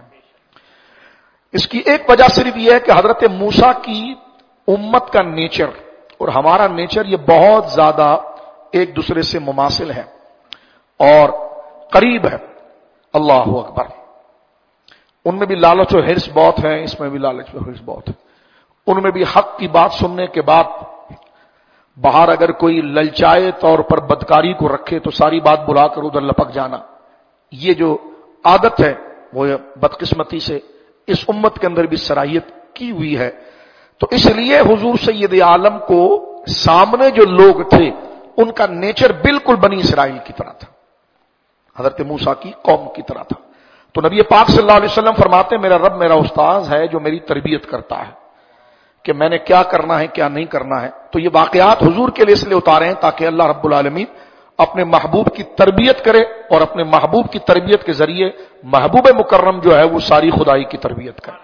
اس کی ایک وجہ صرف یہ ہے کہ حضرت موسیٰ کی امت کا نیچر اور ہمارا نیچر یہ بہت زیادہ ایک دوسرے سے مماثل ہے اور قریب ہے۔ اللہ اکبر، ان میں بھی لالچ و حرص بہت ہے، اس میں بھی لالچ و حرص بہت ہے، ان میں بھی حق کی بات سننے کے بعد باہر اگر کوئی للچائے طور پر بدکاری کو رکھے تو ساری بات بلا کر ادھر لپک جانا، یہ جو عادت ہے وہ بدقسمتی سے اس امت کے اندر بھی صلاحیت کی ہوئی ہے۔ تو اس لیے حضور سید عالم کو سامنے جو لوگ تھے ان کا نیچر بالکل بنی اسرائیل کی طرح تھا، حضرت موسیٰ کی قوم کی طرح تھا۔ تو نبی پاک صلی اللہ علیہ وسلم فرماتے ہیں میرا رب میرا استاذ ہے جو میری تربیت کرتا ہے کہ میں نے کیا کرنا ہے کیا نہیں کرنا ہے۔ تو یہ واقعات حضور کے لیے اس لیے اتارے ہیں تاکہ اللہ رب العالمین اپنے محبوب کی تربیت کرے، اور اپنے محبوب کی تربیت کے ذریعے محبوب مکرم جو ہے وہ ساری خدائی کی تربیت کرے۔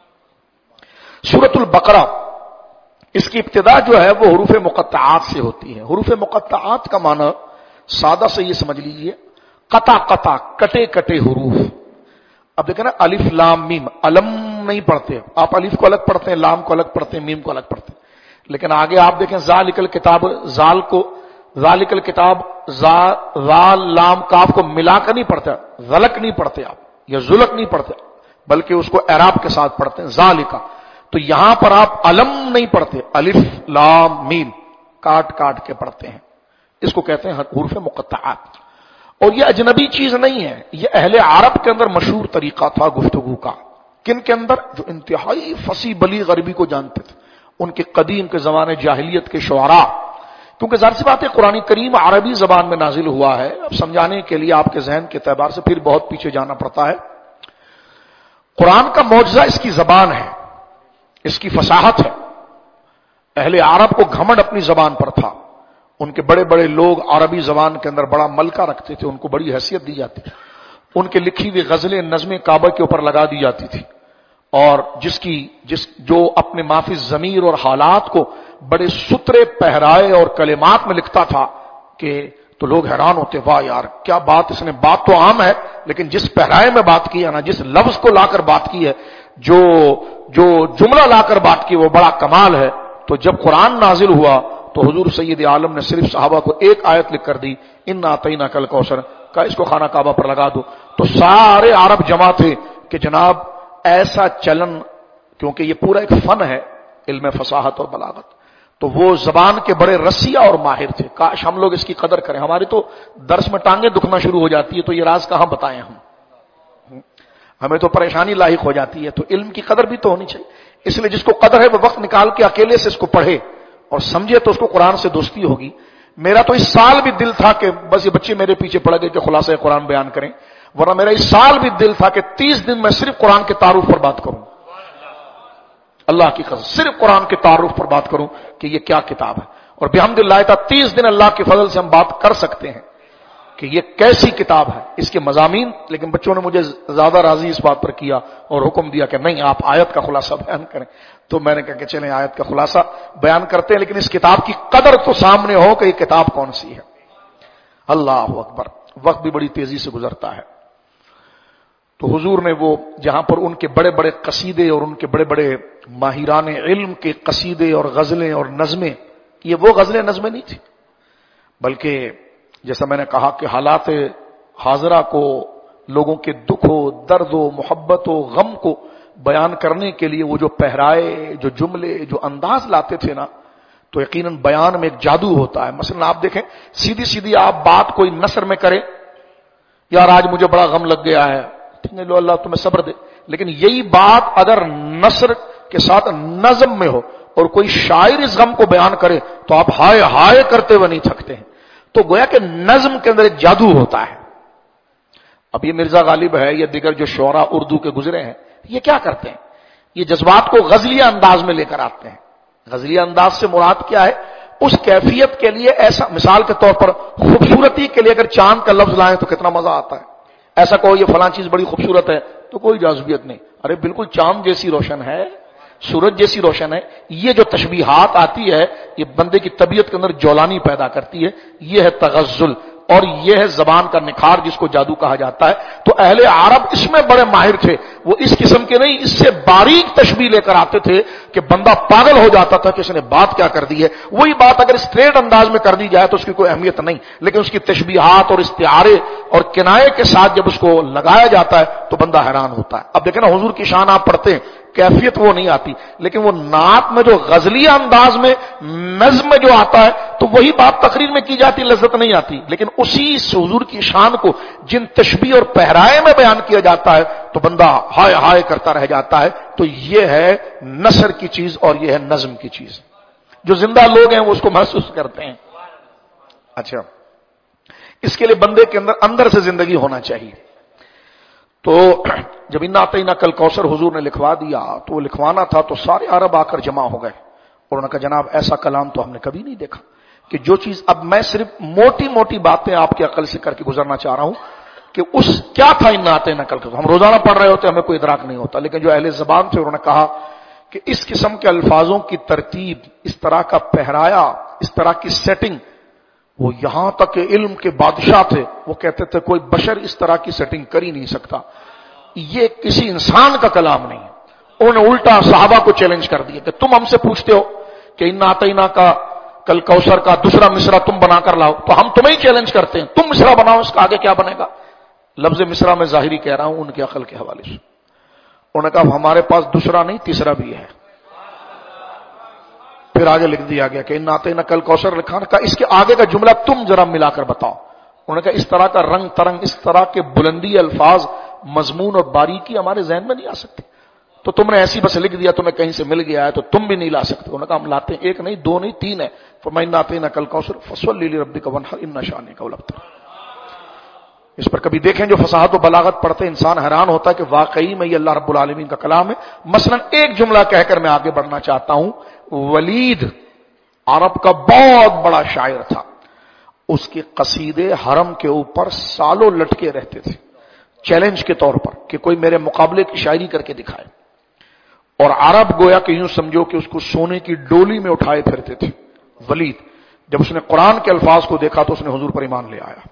سورۃ البقرہ اس کی ابتدا جو ہے وہ حروف مقطعات سے ہوتی ہے۔ حروف مقطعات کا معنی سادہ سے یہ سمجھ لیجئے قطع قطع، کٹے کٹے حروف۔ اب دیکھیں نا الف لام میم، علم نہیں پڑھتے آپ، الف کو الگ پڑھتے ہیں، لام کو الگ پڑھتے ہیں، میم کو الگ پڑھتے ہیں، لیکن آگے آپ دیکھیں ذالک الکتاب، زال کو ذالک الکتاب، زال لام کاف کو ملا کر نہیں پڑھتے، ذلک نہیں پڑھتے آپ یا ذلک نہیں پڑھتے، بلکہ اس کو اعراب کے ساتھ پڑھتے ہیں ذالکا۔ تو یہاں پر آپ علم نہیں پڑھتے، الف لام میم کاٹ کاٹ کے پڑھتے ہیں، اس کو کہتے ہیں حروف مقطعات۔ اور یہ اجنبی چیز نہیں ہے، یہ اہل عرب کے اندر مشہور طریقہ تھا گفتگو کا۔ کن کے اندر؟ جو انتہائی فصیح بلیغ عربی کو جانتے تھے، ان کے قدیم کے زمانے جاہلیت کے شعراء، کیونکہ ظاہر سی بات ہے قرآن کریم عربی زبان میں نازل ہوا ہے۔ اب سمجھانے کے لیے آپ کے ذہن کے اعتبار سے پھر بہت پیچھے جانا پڑتا ہے۔ قرآن کا معجزہ اس کی زبان ہے، اس کی فصاحت ہے۔ اہل عرب کو گھمنڈ اپنی زبان پر تھا، ان کے بڑے بڑے لوگ عربی زبان کے اندر بڑا ملکہ رکھتے تھے، ان کو بڑی حیثیت دی جاتی تھی، ان کے لکھی ہوئی غزلیں نظمیں کعبہ کے اوپر لگا دی جاتی تھی، اور جو اپنے مافی ضمیر اور حالات کو بڑے سترے پہرائے اور کلمات میں لکھتا تھا کہ تو لوگ حیران ہوتے، واہ یار کیا بات، اس نے بات تو عام ہے لیکن جس پہرائے میں بات کی ہے نا، جس لفظ کو لا کر بات کی ہے، جو جملہ لا کر بات کی وہ بڑا کمال ہے۔ تو جب قرآن نازل ہوا تو حضور سید عالم نے صرف صحابہ کو ایک آیت لکھ کر دی، انا اعطیناک الکوثر، کا اس کو خانہ کعبہ پر لگا دو، تو سارے عرب جمع تھے کہ جناب ایسا چلن، کیونکہ یہ پورا ایک فن ہے علم فصاحت اور بلاغت، تو وہ زبان کے بڑے رسیہ اور ماہر تھے۔ کاش ہم لوگ اس کی قدر کریں، ہماری تو درس میں ٹانگیں دکھنا شروع ہو جاتی ہے تو یہ راز کہاں بتائیں ہمیں تو پریشانی لاحق ہو جاتی ہے۔ تو علم کی قدر بھی تو ہونی چاہیے، اس لیے جس کو قدر ہے وہ وقت نکال کے اکیلے سے اس کو پڑھے اور سمجھے تو اس کو قرآن سے دوستی ہوگی۔ میرا تو اس سال بھی دل تھا کہ بس یہ بچے میرے پیچھے پڑ گئے کہ خلاصہ قرآن بیان کریں، ورنہ میرا اس سال بھی دل تھا کہ 30 دن میں صرف قرآن کے تعارف پر بات کروں، اللہ کی قسم صرف قرآن کے تعارف پر بات کروں کہ یہ کیا کتاب ہے، اور بحمداللہ 30 دن اللہ کے فضل سے ہم بات کر سکتے ہیں کہ یہ کیسی کتاب ہے، اس کے مضامین۔ لیکن بچوں نے مجھے زیادہ راضی اس بات پر کیا اور حکم دیا کہ نہیں آپ آیت کا خلاصہ بیان کریں، تو میں نے کہا کہ چلیں آیت کا خلاصہ بیان کرتے ہیں، لیکن اس کتاب کی قدر تو سامنے ہو کہ یہ کتاب کون سی ہے۔ اللہ اکبر، وقت بھی بڑی تیزی سے گزرتا ہے۔ تو حضور نے وہ جہاں پر ان کے بڑے بڑے قصیدے اور ان کے بڑے بڑے ماہران علم کے قصیدے اور غزلیں اور نظمیں، یہ وہ غزلیں نظمیں نہیں تھی، بلکہ جیسا میں نے کہا کہ حالات حاضرہ کو، لوگوں کے دکھ و درد و محبت و غم کو بیان کرنے کے لیے وہ جو پہرائے، جو جملے، جو انداز لاتے تھے نا، تو یقیناً بیان میں ایک جادو ہوتا ہے۔ مثلا آپ دیکھیں، سیدھی سیدھی آپ بات کوئی نثر میں کریں، یار آج مجھے بڑا غم لگ گیا ہے، ٹھیک ہے لو اللہ تمہیں صبر دے، لیکن یہی بات اگر نثر کے ساتھ نظم میں ہو اور کوئی شاعر اس غم کو بیان کرے تو آپ ہائے ہائے کرتے ہوئے نہیں تھکتے ہیں۔ تو گویا کہ نظم کے اندر ایک جادو ہوتا ہے۔ اب یہ مرزا غالب ہے یا دیگر جو شعراء اردو کے گزرے ہیں، یہ کیا کرتے ہیں؟ یہ جذبات کو غزلیہ انداز میں لے کر آتے ہیں۔ غزلیہ انداز سے مراد کیا ہے؟ اس کیفیت کے لیے ایسا، مثال کے طور پر خوبصورتی کے لیے اگر چاند کا لفظ لائیں تو کتنا مزہ آتا ہے۔ ایسا کہو یہ فلاں چیز بڑی خوبصورت ہے تو کوئی جاذبیت نہیں، ارے بالکل چاند جیسی روشن ہے، سورج جیسی روشن ہے۔ یہ جو تشبیہات آتی ہے یہ بندے کی طبیعت کے اندر جولانی پیدا کرتی ہے، یہ ہے تغزل، اور یہ ہے زبان کا نکھار جس کو جادو کہا جاتا ہے۔ تو اہل عرب اس میں بڑے ماہر تھے، وہ اس قسم کے نہیں، اس سے باریک تشبیہ لے کر آتے تھے کہ بندہ پاگل ہو جاتا تھا کہ اس نے بات کیا کر دی ہے۔ وہی بات اگر اسٹریٹ انداز میں کر دی جائے تو اس کی کوئی اہمیت نہیں، لیکن اس کی تشبیہات اور استعارے اور کنایے کے ساتھ جب اس کو لگایا جاتا ہے تو بندہ حیران ہوتا ہے۔ اب دیکھیں نا، حضور کی شان آپ پڑھتے ہیں، کیفیت وہ نہیں آتی، لیکن وہ نعت میں جو غزلیہ انداز میں نظم میں جو آتا ہے تو وہی بات تقریر میں کی جاتی، لذت نہیں آتی، لیکن اسی حضور کی شان کو جن تشبیہ اور پہرائے میں بیان کیا جاتا ہے تو بندہ ہائے ہائے کرتا رہ جاتا ہے۔ تو یہ ہے نثر کی چیز اور یہ ہے نظم کی چیز، جو زندہ لوگ ہیں وہ اس کو محسوس کرتے ہیں۔ اچھا، اس کے لیے بندے کے اندر سے زندگی ہونا چاہیے۔ تو جب انا اعطیناک کل کوثر حضور نے لکھوا دیا تو وہ لکھوانا تھا تو سارے عرب آ کر جمع ہو گئے، اور انہوں نے کہا جناب ایسا کلام تو ہم نے کبھی نہیں دیکھا کہ جو چیز، اب میں صرف موٹی موٹی باتیں آپ کی عقل سے کر کے گزرنا چاہ رہا ہوں کہ اس کیا تھا انا اعطیناک کل کوثر۔ ہم روزانہ پڑھ رہے ہوتے ہمیں کوئی ادراک نہیں ہوتا، لیکن جو اہل زبان تھے انہوں نے کہا کہ اس قسم کے الفاظوں کی ترتیب، اس طرح کا پہرایا، اس طرح کی سیٹنگ، وہ یہاں تک کہ علم کے بادشاہ تھے وہ کہتے تھے کوئی بشر اس طرح کی سیٹنگ کر ہی نہیں سکتا، یہ کسی انسان کا کلام نہیں ہے۔ انہوں نے الٹا صحابہ کو چیلنج کر دیا کہ تم ہم سے پوچھتے ہو کہ انا اعطیناک کا کل کوثر کا دوسرا مصرع تم بنا کر لاؤ، تو ہم تمہیں چیلنج کرتے ہیں، تم مصرع بناؤ، اس کا آگے کیا بنے گا؟ لفظ مصرع میں ظاہری کہہ رہا ہوں ان کی عقل کے حوالے سے۔ انہوں نے کہا ہمارے پاس دوسرا نہیں تیسرا بھی ہے۔ پھر آگے لکھ دیا گیا کہ انا اعطیناک کل کوثر لکھا، کا اس کے آگے کا جملہ تم ذرا ملا کر بتاؤ۔ انہوں نے کہا اس طرح کا رنگ ترنگ، اس طرح کے بلندی الفاظ، مضمون اور باریکی ہمارے ذہن میں نہیں آ سکتے، تو تم نے ایسی بس لکھ دیا، تمہیں کہیں سے مل گیا ہے تو تم بھی نہیں لا سکتے۔ انہوں نے کہا ہم لاتے ہیں، ایک نہیں دو نہیں تین ہے۔ فرمایا انا اعطیناک کل کوثر فصلی لربک وانحر ان شانک هو الابتر۔ اس پر کبھی دیکھیں جو فصاحت و بلاغت پڑھتے انسان حیران ہوتا ہے کہ واقعی میں یہ اللہ رب العالمین کا کلام ہے۔ مثلا ایک جملہ کہہ کر میں آگے بڑھنا چاہتا ہوں، ولید عرب کا بہت بڑا شاعر تھا، اس کے قصیدے حرم کے اوپر سالوں لٹکے رہتے تھے چیلنج کے طور پر کہ کوئی میرے مقابلے کی شاعری کر کے دکھائے، اور عرب گویا کہ یوں سمجھو کہ اس کو سونے کی ڈولی میں اٹھائے پھرتے تھے۔ ولید جب اس نے قرآن کے الفاظ کو دیکھا تو اس نے حضور پر ایمان لے آیا۔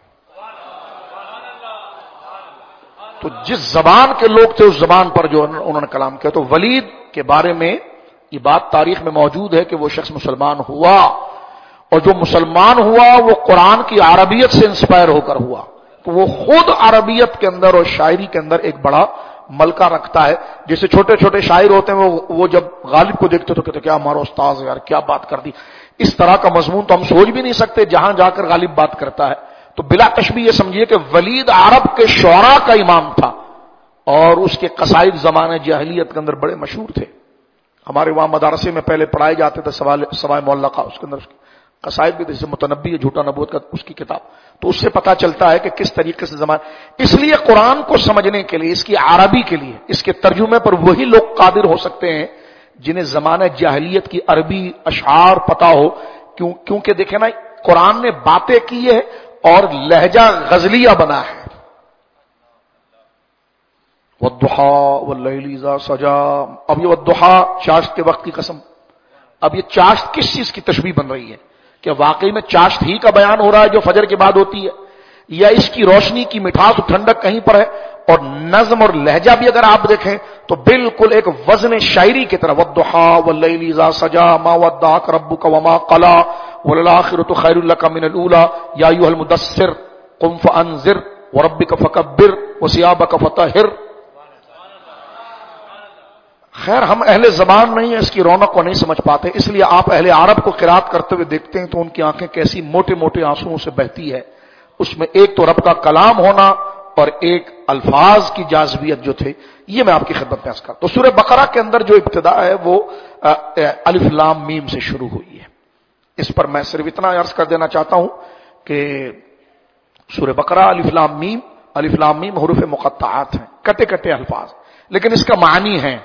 تو جس زبان کے لوگ تھے اس زبان پر جو انہوں نے کلام کیا، تو ولید کے بارے میں یہ بات تاریخ میں موجود ہے کہ وہ شخص مسلمان ہوا، اور جو مسلمان ہوا وہ قرآن کی عربیت سے انسپائر ہو کر ہوا، تو وہ خود عربیت کے اندر اور شاعری کے اندر ایک بڑا ملکہ رکھتا ہے۔ جیسے چھوٹے چھوٹے شاعر ہوتے ہیں وہ جب غالب کو دیکھتے تو کہتے کیا ہمارا استاذ یار کیا بات کر دی، اس طرح کا مضمون تو ہم سوچ بھی نہیں سکتے جہاں جا کر غالب بات کرتا ہے۔ تو بلا تشبیہ یہ سمجھیے کہ ولید عرب کے شعراء کا امام تھا، اور اس کے قصائد زمانے جاہلیت کے اندر بڑے مشہور تھے۔ ہمارے وہاں مدارسے میں پہلے پڑھائے جاتے تھے سوائے معلقہ، اس کے اندر قصائد بھی جیسے متنبی ہے جھوٹا نبوت کا اس کی کتاب، تو اس سے پتہ چلتا ہے کہ کس طریقے سے زمان۔ اس لیے قرآن کو سمجھنے کے لیے، اس کی عربی کے لیے، اس کے ترجمے پر وہی لوگ قادر ہو سکتے ہیں جنہیں زمانہ جاہلیت کی عربی اشعار پتہ ہو، کیونکہ دیکھیں نا قرآن نے باتیں کی ہے اور لہجہ غزلیہ بنا ہے۔ والضحى واللیل اذا سجا، اب یہ والضحى چاشت کے وقت کی قسم، اب یہ چاشت کس چیز کی تشبیہ بن رہی ہے؟ کہ واقعی میں چاشت ہی کا بیان ہو رہا ہے جو فجر کے بعد ہوتی ہے، یا اس کی روشنی کی مٹھاس و ٹھنڈک کہیں پر ہے؟ اور نظم اور لہجہ بھی اگر آپ دیکھیں تو بالکل ایک وزن شاعری کی طرح، والضحى واللیل اذا سجى ما ودعك ربك وما قلى وللآخرة خیر لك من الاولى یا ایھا المدثر قم فانذر وربك فکبر وثيابك فطہر. خیر ہم اہل زبان نہیں ہیں، اس کی رونق کو نہیں سمجھ پاتے، اس لیے آپ اہل عرب کو قرات کرتے ہوئے دیکھتے ہیں تو ان کی آنکھیں کیسی موٹے موٹے آنسوؤں سے بہتی ہے. اس میں ایک تو رب کا کلام ہونا اور ایک الفاظ کی جاذبیت جو تھے، یہ میں آپ کی خدمت میں عرض کرتا. تو سورہ بقرہ کے اندر جو ابتدا ہے وہ الف لام میم سے شروع ہوئی ہے. اس پر میں صرف اتنا عرض کر دینا چاہتا ہوں کہ سورہ بقرہ الف لام میم حروف مقطعات ہیں، کٹے کٹے الفاظ، لیکن اس کا معنی ہے.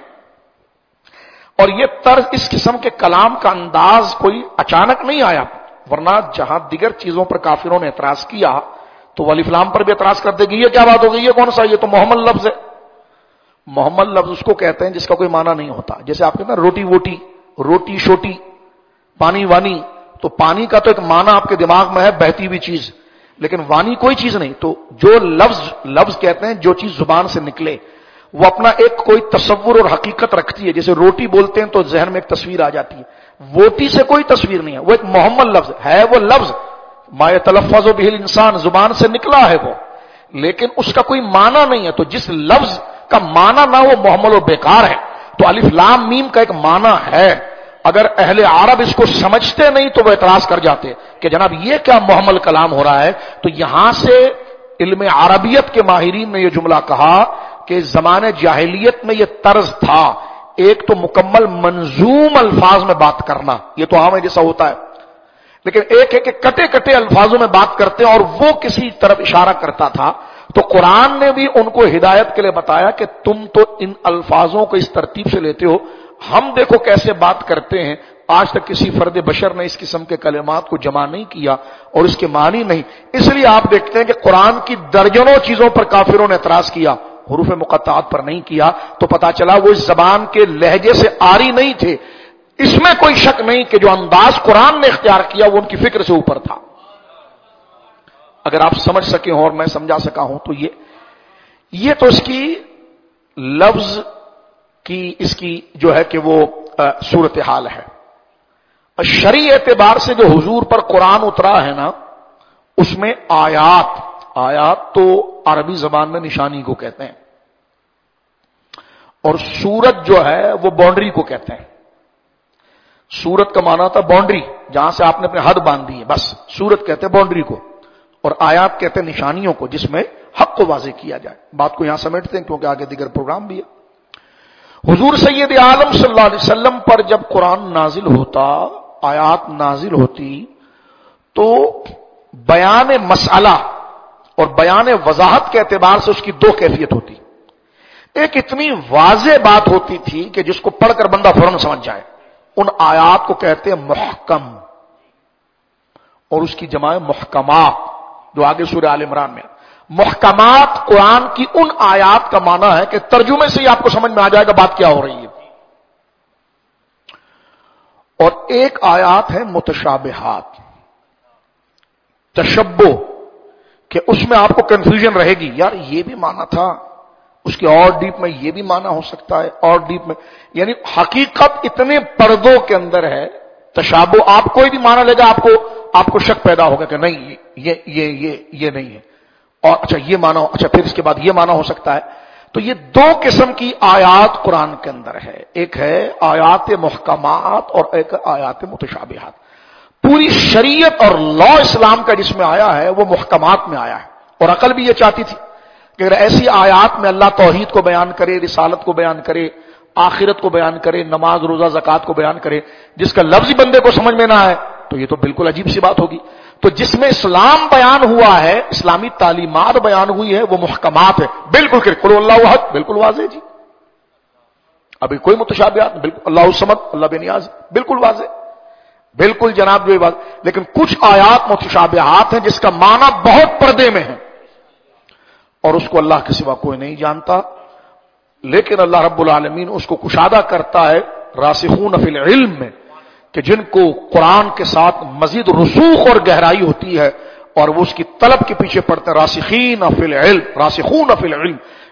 اور یہ طرز اس قسم کے کلام کا انداز کوئی اچانک نہیں آیا، ورنہ جہاں دیگر چیزوں پر کافروں نے اعتراض کیا تو وہ الف لام پر بھی اعتراض کر دے گی یہ کیا بات ہو گئی، یہ کون سا، یہ تو محمد لفظ ہے. محمد لفظ اس کو کہتے ہیں جس کا کوئی معنی نہیں ہوتا. جیسے آپ کہتے ہیں روٹی ووٹی، روٹی شوٹی، پانی وانی، تو پانی کا تو ایک معنی آپ کے دماغ میں ہے بہتی ہوئی چیز، لیکن وانی کوئی چیز نہیں. تو جو لفظ کہتے ہیں جو چیز زبان سے نکلے وہ اپنا ایک کوئی تصور اور حقیقت رکھتی ہے. جیسے روٹی بولتے ہیں تو ذہن میں ایک تصویر آ جاتی ہے، ووٹی سے کوئی تصویر نہیں ہے، وہ ایک محمد لفظ ہے. وہ لفظ ما یتلفظ به الانسان، زبان سے نکلا ہے وہ، لیکن اس کا کوئی معنی نہیں ہے. تو جس لفظ کا معنی نہ وہ محمل و بیکار ہے. تو الف لام میم کا ایک معنی ہے. اگر اہل عرب اس کو سمجھتے نہیں تو وہ اعتراض کر جاتے کہ جناب یہ کیا محمل کلام ہو رہا ہے. تو یہاں سے علم عربیت کے ماہرین نے یہ جملہ کہا کہ زمانے جاہلیت میں یہ طرز تھا، ایک تو مکمل منظوم الفاظ میں بات کرنا، یہ تو عام ہے جیسا ہوتا ہے، لیکن ایک ہے کہ کٹے کٹے الفاظوں میں بات کرتے ہیں اور وہ کسی طرف اشارہ کرتا تھا. تو قرآن نے بھی ان کو ہدایت کے لیے بتایا کہ تم تو ان الفاظوں کو اس ترتیب سے لیتے ہو، ہم دیکھو کیسے بات کرتے ہیں. آج تک کسی فرد بشر نے اس قسم کے کلمات کو جمع نہیں کیا اور اس کے معنی نہیں. اس لیے آپ دیکھتے ہیں کہ قرآن کی درجنوں چیزوں پر کافروں نے اعتراض کیا، حروف مقطعات پر نہیں کیا. تو پتا چلا وہ اس زبان کے لہجے سے آری نہیں تھے. اس میں کوئی شک نہیں کہ جو انداز قرآن نے اختیار کیا وہ ان کی فکر سے اوپر تھا. اگر آپ سمجھ سکیں اور میں سمجھا سکا ہوں تو یہ تو اس کی لفظ کی اس کی جو ہے کہ وہ صورتحال ہے. شرعی اعتبار سے جو حضور پر قرآن اترا ہے نا، اس میں آیات تو عربی زبان میں نشانی کو کہتے ہیں، اور سورت جو ہے وہ باؤنڈری کو کہتے ہیں. سورت کا معنی تھا باؤنڈری، جہاں سے آپ نے اپنے حد باندھ دی ہے، بس سورت کہتے ہیں باؤنڈری کو، اور آیات کہتے ہیں نشانیوں کو جس میں حق کو واضح کیا جائے. بات کو یہاں سمیٹتے ہیں کیونکہ آگے دیگر پروگرام بھی ہے. حضور سید عالم صلی اللہ علیہ وسلم پر جب قرآن نازل ہوتا، آیات نازل ہوتی، تو بیان مسئلہ اور بیان وضاحت کے اعتبار سے اس کی دو کیفیت ہوتی. ایک اتنی واضح بات ہوتی تھی کہ جس کو پڑھ کر بندہ فوراً سمجھ جائے، ان آیات کو کہتے ہیں محکم، اور اس کی جمع محکمات جو آگے سورہ آل عمران میں. محکمات قرآن کی ان آیات کا معنی ہے کہ ترجمے سے ہی آپ کو سمجھ میں آ جائے گا بات کیا ہو رہی ہے. اور ایک آیات ہے متشابہات، تشبہ، کہ اس میں آپ کو کنفیوژن رہے گی، یار یہ بھی معنی تھا، اس کے اور ڈیپ میں یہ بھی معنی ہو سکتا ہے، اور ڈیپ میں، یعنی حقیقت اتنے پردوں کے اندر ہے. تشابہ، آپ کوئی بھی معنی لے گا آپ کو شک پیدا ہوگا کہ نہیں یہ نہیں ہے، اور اچھا یہ معنی، اچھا پھر اس کے بعد یہ معنی ہو سکتا ہے. تو یہ دو قسم کی آیات قرآن کے اندر ہے، ایک ہے آیات محکمات اور ایک آیات متشابہات. پوری شریعت اور لا اسلام کا جس میں آیا ہے وہ محکمات میں آیا ہے. اور عقل بھی یہ چاہتی تھی کہ اگر ایسی آیات میں اللہ توحید کو بیان کرے، رسالت کو بیان کرے، آخرت کو بیان کرے، نماز روزہ زکوٰۃ کو بیان کرے، جس کا لفظی بندے کو سمجھ میں نہ آئے تو یہ تو بالکل عجیب سی بات ہوگی. تو جس میں اسلام بیان ہوا ہے، اسلامی تعلیمات بیان ہوئی ہے، وہ محکمات ہے. بالکل قل اللہ احد، بالکل واضح جی، ابھی کوئی متشابہات، بالکل اللہ الصمد، اللہ بے نیاز، بالکل واضح، بالکل جناب جو بات. لیکن کچھ آیات متشابہات ہیں جس کا معنی بہت پردے میں ہے اور اس کو اللہ کے سوا کوئی نہیں جانتا، لیکن اللہ رب العالمین اس کو کشادہ کرتا ہے راسخون فی العلم میں، کہ جن کو قرآن کے ساتھ مزید رسوخ اور گہرائی ہوتی ہے اور وہ اس کی طلب کے پیچھے پڑتے ہیں. راسخین فی العلم، راسخون فی العلم،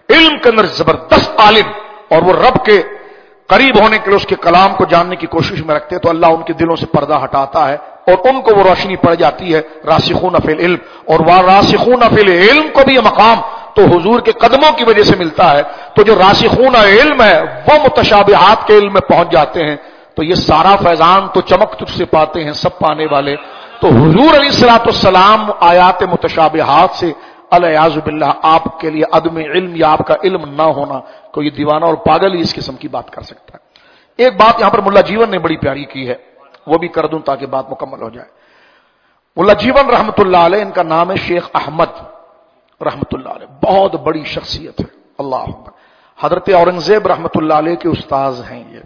علم کے اندر زبردست عالم اور وہ رب کے قریب ہونے کے لیے اس کے کلام کو جاننے کی کوشش میں رکھتے ہیں تو اللہ ان کے دلوں سے پردہ ہٹاتا ہے اور ان کو وہ روشنی پڑ جاتی ہے راسخون فی العلم. اور وہ راسخون فی العلم کو بھی یہ مقام تو حضور کے قدموں کی وجہ سے ملتا ہے. تو جو راسخون علم ہے وہ متشابہات کے علم میں پہنچ جاتے ہیں. تو یہ سارا فیضان تو چمک تجھ سے پاتے ہیں سب پانے والے. تو حضور علیہ الصلوۃ والسلام آیات متشابہات سے الیاذ باللہ آپ کے لیے عدم علم یا آپ کا علم نہ ہونا کوئی دیوانہ اور پاگل ہی اس قسم کی بات کر سکتا ہے. ایک بات یہاں پر ملا جیون نے بڑی پیاری کی ہے, وہ بھی کر دوں تاکہ بات مکمل ہو جائے. ملا جیون رحمت اللہ علیہ, ان کا نام ہے شیخ احمد رحمت اللہ علیہ, بہت بڑی شخصیت ہے. اللہ اکبر. حضرت اورنگزیب رحمت اللہ علیہ کے استاذ ہیں. یہ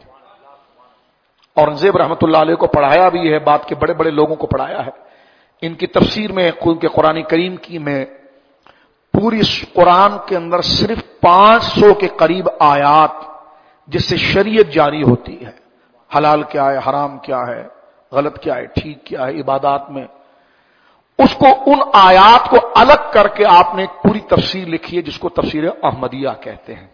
اورنگزیب رحمت اللہ علیہ کو پڑھایا بھی ہے, بعد کے بڑے بڑے لوگوں کو پڑھایا ہے. ان کی تفسیر میں کے قرآن کریم کی میں پوری قرآن کے اندر صرف 500 کے قریب آیات جس سے شریعت جاری ہوتی ہے, حلال کیا ہے, حرام کیا ہے, غلط کیا ہے, ٹھیک کیا ہے عبادات میں, اس کو ان آیات کو الگ کر کے آپ نے ایک پوری تفسیر لکھی ہے جس کو تفسیر احمدیہ کہتے ہیں.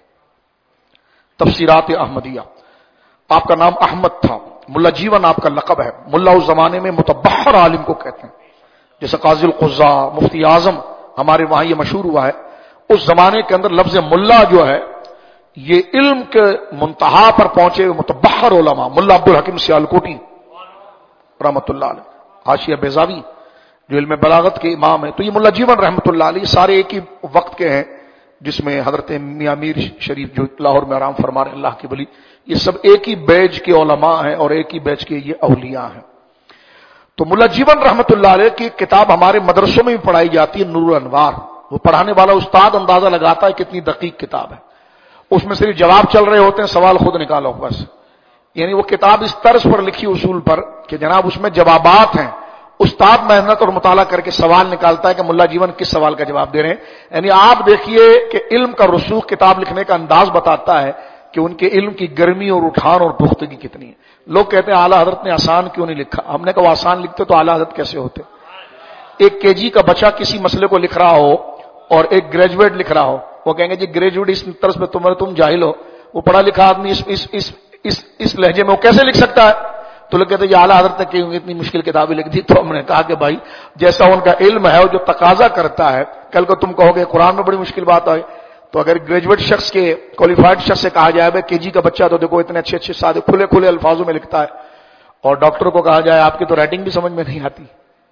تفسیرات احمدیہ. آپ کا نام احمد تھا, ملا جیون آپ کا لقب ہے. ملا اس زمانے میں متبحر عالم کو کہتے ہیں, جیسے قاضی القضاء, مفتی اعظم ہمارے وہاں یہ مشہور ہوا ہے. اس زمانے کے اندر لفظ ملا جو ہے یہ علم کے منتہا پر پہنچے ہوئے متبحر علماء, ملا عبد الحکیم سیالکوٹی رحمت اللہ علیہ, حاشیہ بیضاوی جو علم بلاغت کے امام ہیں. تو یہ ملا جیون رحمت اللہ علیہ سارے ایک ہی وقت کے ہیں, جس میں حضرت میاں میر شریف جو لاہور میں آرام فرما رہے اللہ کے ولی, یہ سب ایک ہی بیچ کے علماء ہیں اور ایک ہی بیچ کے یہ اولیاء ہیں. تو ملا جیون رحمت اللہ علیہ کی کتاب ہمارے مدرسوں میں بھی پڑھائی جاتی ہے, نور الانوار. وہ پڑھانے والا استاد اندازہ لگاتا ہے کتنی دقیق کتاب ہے. اس میں صرف جواب چل رہے ہوتے ہیں, سوال خود نکالو بس. یعنی وہ کتاب اس طرز پر لکھی اصول پر کہ جناب اس میں جوابات ہیں, استاد محنت اور مطالعہ کر کے سوال نکالتا ہے کہ ملا جیون کس سوال کا جواب دے رہے ہیں. یعنی آپ دیکھیے کہ علم کا رسوخ کتاب لکھنے کا انداز بتاتا ہے کہ ان کے علم کی گرمی اور اٹھان اور پختگی کتنی ہے. لوگ کہتے ہیں اعلیٰ حضرت نے آسان کیوں نہیں لکھا. ہم نے کہا وہ آسان لکھتے تو اعلیٰ حضرت کیسے ہوتے. ایک KG کا بچہ کسی مسئلے کو لکھ رہا ہو اور ایک گریجویٹ لکھ رہا ہو, وہ کہیں گے جی گریجویٹ اس طرز پہ تم جاہل ہو, وہ پڑھا لکھا آدمی اس لہجے میں وہ کیسے لکھ سکتا ہے. تو لوگ کہتے ہیں یہ اعلیٰ حضرت نے کیوں اتنی مشکل کتابیں لکھ دی. تو ہم نے کہا کہ بھائی جیسا ان کا علم ہے جو تقاضا کرتا ہے, کل کو تم کہو گے قرآن میں بڑی مشکل بات آئی, تو اگر گریجویٹ شخص کے کوالیفائڈ شخص سے کہا جائے بھائی KG کا بچہ تو دیکھو اتنے اچھے سادے کھلے الفاظوں میں لکھتا ہے, اور ڈاکٹر کو کہا جائے آپ کی تو رائٹنگ بھی سمجھ میں نہیں آتی,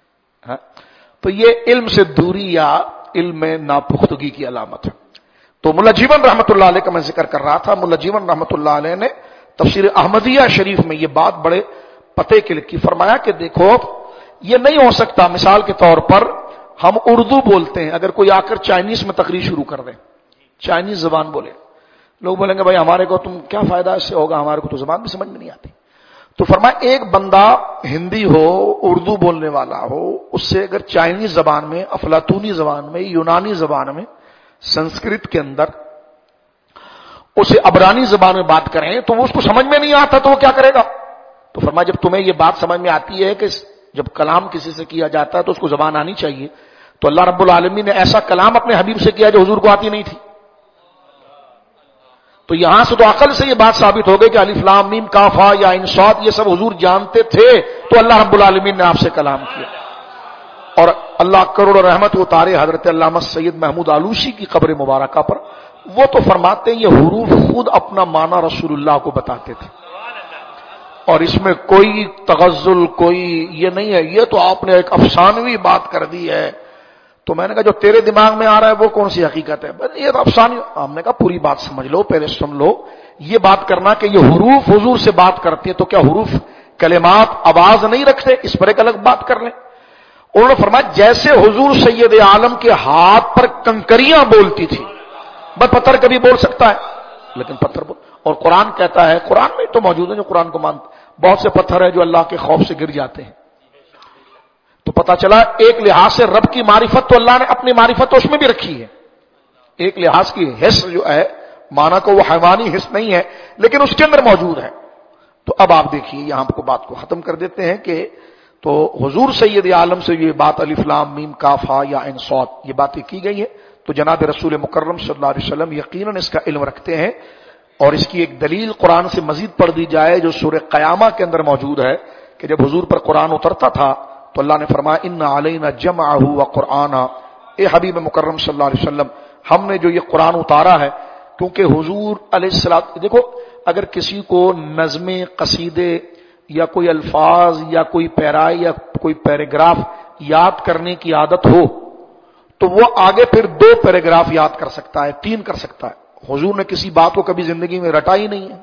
تو یہ علم سے دوری یا علم میں ناپختگی کی علامت ہے. تو ملا جیون رحمت اللہ علیہ کا میں ذکر کر رہا تھا. ملا جیون رحمت اللہ علیہ نے تفسیر احمدیہ شریف میں یہ بات بڑے پتے کے لکھی, فرمایا کہ دیکھو یہ نہیں ہو سکتا. مثال کے طور پر ہم اردو بولتے ہیں, اگر کوئی آ کر چائنیز میں تقریر شروع کر دے, چائنیز زبان بولے, لوگ بولیں گے بھائی ہمارے کو تم کیا فائدہ اس سے ہوگا, ہمارے کو تو زبان بھی سمجھ میں نہیں آتی. تو فرمایا ایک بندہ ہندی ہو, اردو بولنے والا ہو, اس سے اگر چائنیز زبان میں, افلاطونی زبان میں, یونانی زبان میں, سنسکرت کے اندر اسے عبرانی زبان میں بات کریں تو وہ اس کو سمجھ میں نہیں آتا تو وہ کیا کرے گا. تو فرمایا جب تمہیں یہ بات سمجھ میں آتی ہے کہ جب کلام کسی سے کیا جاتا ہے تو اس کو زبان آنی چاہیے, تو اللہ رب العالمین نے ایسا کلام اپنے حبیب سے کیا جو حضور کو آتی نہیں تھی. تو یہاں سے تو عقل سے یہ بات ثابت ہو گئی کہ الف لام میم کاف ہا یا عین صاد یہ سب حضور جانتے تھے, تو اللہ رب العالمین نے آپ سے کلام کیا. اور اللہ کروڑ رحمت اتارے حضرت علامہ سید محمود آلوسی کی قبر مبارکہ پر, وہ تو فرماتے ہیں یہ حروف خود اپنا معنی رسول اللہ کو بتاتے تھے, اور اس میں کوئی تغزل کوئی یہ نہیں ہے, یہ تو آپ نے ایک افسانوی بات کر دی ہے. تو میں نے کہا جو تیرے دماغ میں آ رہا ہے وہ کون سی حقیقت ہے, یہ تو افسانوی. ہم نے کہا پوری بات سمجھ لو, پہلے سن لو. یہ بات کرنا کہ یہ حروف حضور سے بات کرتی ہے, تو کیا حروف کلمات آواز نہیں رکھتے, اس پر ایک الگ بات کر لیں. انہوں نے فرمایا جیسے حضور سید عالم کے ہاتھ پر کنکریاں بولتی تھی, بس پتھر کبھی بول سکتا ہے لیکن پتھر بول. اور قرآن کہتا ہے, قرآن میں تو موجود ہے جو قرآن کو مانتے, بہت سے پتھر ہیں جو اللہ کے خوف سے گر جاتے ہیں. تو پتا چلا ایک لحاظ سے رب کی معرفت تو اللہ نے اپنی معرفت تو اس میں بھی رکھی ہے, ایک لحاظ کی حس جو ہے مانا کو وہ حیوانی حس نہیں ہے لیکن اس کے اندر موجود ہے. تو اب آپ دیکھیے یہاں کو بات کو ختم کر دیتے ہیں کہ تو حضور سید عالم سے یہ بات الف لام میم کاف ہا یا عین صاد یہ باتیں کی گئی ہے. تو جناب رسول مکرم صلی اللہ علیہ وسلم یقیناً اس کا علم رکھتے ہیں، اور اس کی ایک دلیل قرآن سے مزید پڑھ دی جائے جو سورہ قیامہ کے اندر موجود ہے کہ جب حضور پر قرآن اترتا تھا تو اللہ نے فرمایا ان علینا جمعہ وقرآنہ، اے حبیب مکرم صلی اللہ علیہ وسلم ہم نے جو یہ قرآن اتارا ہے، کیونکہ حضور علیہ السلام، دیکھو اگر کسی کو نظمیں، قصیدے یا کوئی الفاظ یا کوئی پیرا یا کوئی پیراگراف یاد کرنے کی عادت ہو تو وہ آگے پھر 2 پیراگراف یاد کر سکتا ہے، 3 کر سکتا ہے۔ حضور نے کسی بات کو کبھی زندگی میں رٹا ہی نہیں ہے،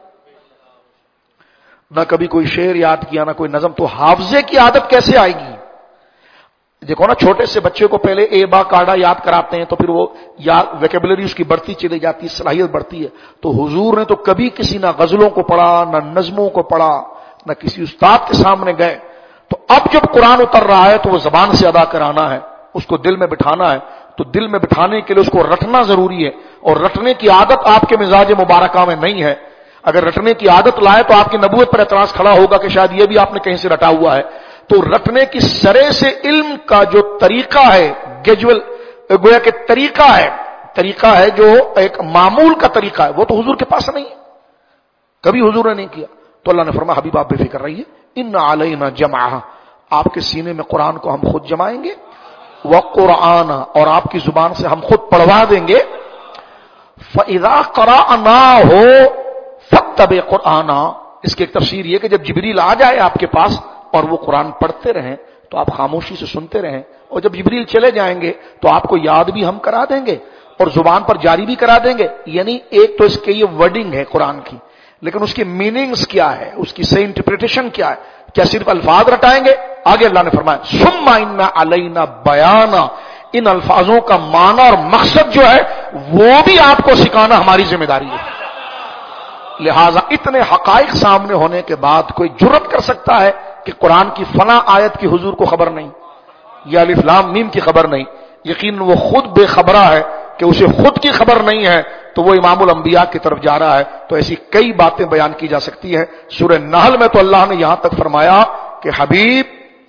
نہ کبھی کوئی شعر یاد کیا، نہ کوئی نظم، تو حافظے کی عادت کیسے آئے گی؟ دیکھو نا، چھوٹے سے بچے کو پہلے اے با کاڈا یاد کراتے ہیں تو پھر وہ ویکیبلری اس کی بڑھتی چلی جاتی ہے، صلاحیت بڑھتی ہے۔ تو حضور نے تو کبھی کسی نہ غزلوں کو پڑھا، نہ نظموں کو پڑھا، نہ کسی استاد کے سامنے گئے۔ تو اب جب قرآن اتر رہا ہے تو وہ زبان سے ادا کرانا ہے، اس کو دل میں بٹھانا ہے، تو دل میں بٹھانے کے لیے اس کو رٹنا ضروری ہے، اور رٹنے کی عادت آپ کے مزاج مبارکہ میں نہیں ہے۔ اگر رٹنے کی عادت لائے تو آپ کی نبوت پر اعتراض کھڑا ہوگا کہ شاید یہ بھی آپ نے کہیں سے رٹا ہوا ہے۔ تو رٹنے کی سرے سے علم کا جو طریقہ ہے، گریجول گویا کہ طریقہ ہے جو ایک معمول کا طریقہ ہے، وہ تو حضور کے پاس نہیں ہے، کبھی حضور نے نہیں کیا۔ تو اللہ نے فرمایا حبیب آپ بے فکر رہیے، ان علینا جمعہ، آپ کے سینے میں قرآن کو ہم خود جمائیں گے، وقرآن، اور آپ کی زبان سے ہم خود پڑھوا دیں گے۔ فَإِذَا قَرَأْنَاهُ فَاتَّبِعْ قُرْآنًا، اس کی ایک تفسیر یہ کہ جب جبریل آ جائے آپ کے پاس اور وہ قرآن پڑھتے رہیں تو آپ خاموشی سے سنتے رہیں، اور جب جبریل چلے جائیں گے تو آپ کو یاد بھی ہم کرا دیں گے اور زبان پر جاری بھی کرا دیں گے۔ یعنی ایک تو اس کے یہ ورڈنگ ہے قرآن کی، لیکن اس کی میننگز کیا ہے، اس کی صحیح انٹرپریٹیشن کیا ہے؟ کیا صرف الفاظ رٹائیں گے؟ آگے اللہ نے فرمایا ثم ان علینا بیانا، ان الفاظوں کا معنی اور مقصد جو ہے وہ بھی آپ کو سکھانا ہماری ذمہ داری ہے۔ لہذا اتنے حقائق سامنے ہونے کے بعد کوئی جرأت کر سکتا ہے کہ قرآن کی فلاں آیت کی حضور کو خبر نہیں، یا الف لام میم کی خبر نہیں؟ یقیناً وہ خود بے خبرہ ہے کہ اسے خود کی خبر نہیں ہے، تو وہ امام الانبیاء کی طرف جا رہا ہے۔ تو ایسی کئی باتیں بیان کی جا سکتی ہیں۔ سورہ نحل میں تو اللہ نے یہاں تک فرمایا کہ حبیب،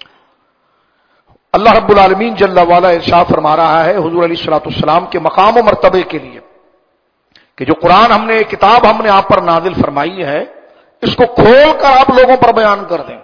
اللہ رب العالمین جل وعلا ارشاد فرما رہا ہے حضور علیہ الصلوۃ والسلام کے مقام و مرتبے کے لیے کہ جو قرآن ہم نے، کتاب ہم نے آپ پر نازل فرمائی ہے، اس کو کھول کر آپ لوگوں پر بیان کر دیں،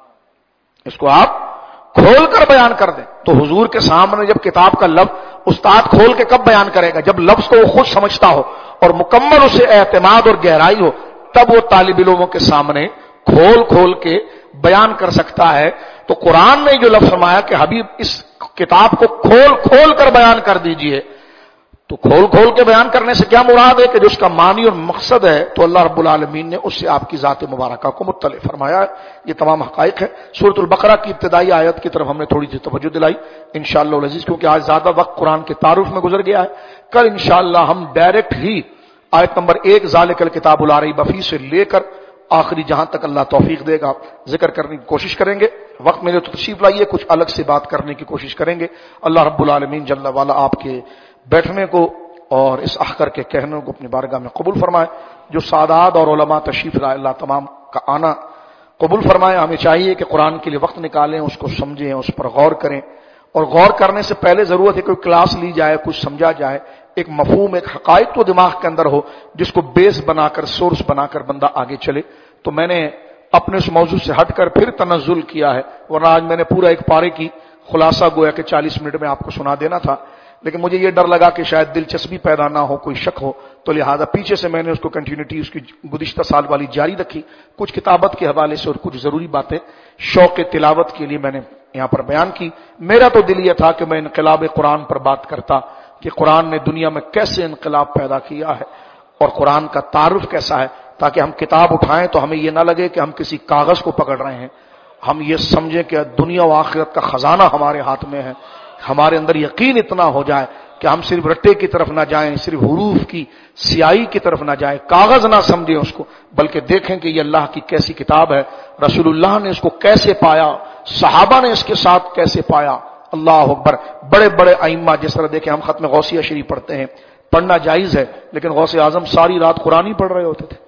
اس کو آپ کھول کر بیان کر دیں۔ تو حضور کے سامنے جب کتاب کا لفظ استاد کھول کے کب بیان کرے گا؟ جب لفظ کو وہ خود سمجھتا ہو اور مکمل اسے اعتماد اور گہرائی ہو، تب وہ طالب علموں کے سامنے کھول کھول کے بیان کر سکتا ہے۔ تو قرآن نے جو لفظ فرمایا کہ حبیب اس کتاب کو کھول کھول کر بیان کر دیجئے، تو کھول کھول کے بیان کرنے سے کیا مراد ہے کہ جو اس کا معنی اور مقصد ہے تو اللہ رب العالمین نے اس سے آپ کی ذات مبارکہ کو مطلع فرمایا ہے۔ یہ تمام حقائق ہے۔ سورۃ البقرہ کی ابتدائی آیت کی طرف ہم نے تھوڑی سی توجہ دلائی انشاءاللہ العزیز، کیونکہ آج زیادہ وقت قرآن کے تعارف میں گزر گیا ہے۔ کل انشاءاللہ ہم ڈائریکٹ ہی آیت نمبر 1 ذالک الکتاب لا ریب فیہ سے لے کر آخری جہاں تک اللہ توفیق دے گا ذکر کرنے کی کوشش کریں گے۔ وقت میرے تو تشریف لائیے، کچھ الگ سے بات کرنے کی کوشش کریں گے۔ اللہ رب العالمین جل وعلا آپ کے بیٹھنے کو اور اس احکر کے کہنے کو اپنی بارگاہ میں قبول فرمائے۔ جو سادات اور علماء تشریف لائے اللہ تمام کا آنا قبول فرمائے۔ ہمیں چاہیے کہ قرآن کے لیے وقت نکالیں، اس کو سمجھیں، اس پر غور کریں، اور غور کرنے سے پہلے ضرورت ہے کوئی کلاس لی جائے، کچھ سمجھا جائے، ایک مفہوم، ایک حقائق تو دماغ کے اندر ہو جس کو بیس بنا کر، سورس بنا کر بندہ آگے چلے۔ تو میں نے اپنے اس موضوع سے ہٹ کر پھر تنزل کیا ہے، ورنہ آج میں نے پورا ایک پارے کی خلاصہ گویا کہ 40 منٹ میں آپ کو سنا دینا تھا، لیکن مجھے یہ ڈر لگا کہ شاید دلچسپی پیدا نہ ہو، کوئی شک ہو، تو لہذا پیچھے سے میں نے اس کو کنٹینیوٹی اس کی گزشتہ سال والی جاری رکھی، کچھ کتابت کے حوالے سے اور کچھ ضروری باتیں شوق تلاوت کے لیے میں نے یہاں پر بیان کی۔ میرا تو دل یہ تھا کہ میں انقلاب قرآن پر بات کرتا کہ قرآن نے دنیا میں کیسے انقلاب پیدا کیا ہے اور قرآن کا تعارف کیسا ہے، تاکہ ہم کتاب اٹھائیں تو ہمیں یہ نہ لگے کہ ہم کسی کاغذ کو پکڑ رہے ہیں، ہم یہ سمجھیں کہ دنیا و آخرت کا خزانہ ہمارے ہاتھ میں ہے، ہمارے اندر یقین اتنا ہو جائے کہ ہم صرف رٹے کی طرف نہ جائیں، صرف حروف کی سیاہی کی طرف نہ جائیں، کاغذ نہ سمجھیں اس کو، بلکہ دیکھیں کہ یہ اللہ کی کیسی کتاب ہے، رسول اللہ نے اس کو کیسے پایا، صحابہ نے اس کے ساتھ کیسے پایا۔ اللہ اکبر۔ بڑے بڑے ائمہ، جس طرح دیکھیں ہم ختم غوثیہ شریف پڑھتے ہیں، پڑھنا جائز ہے، لیکن غوث اعظم ساری رات قرآن ہی پڑھ رہے ہوتے تھے۔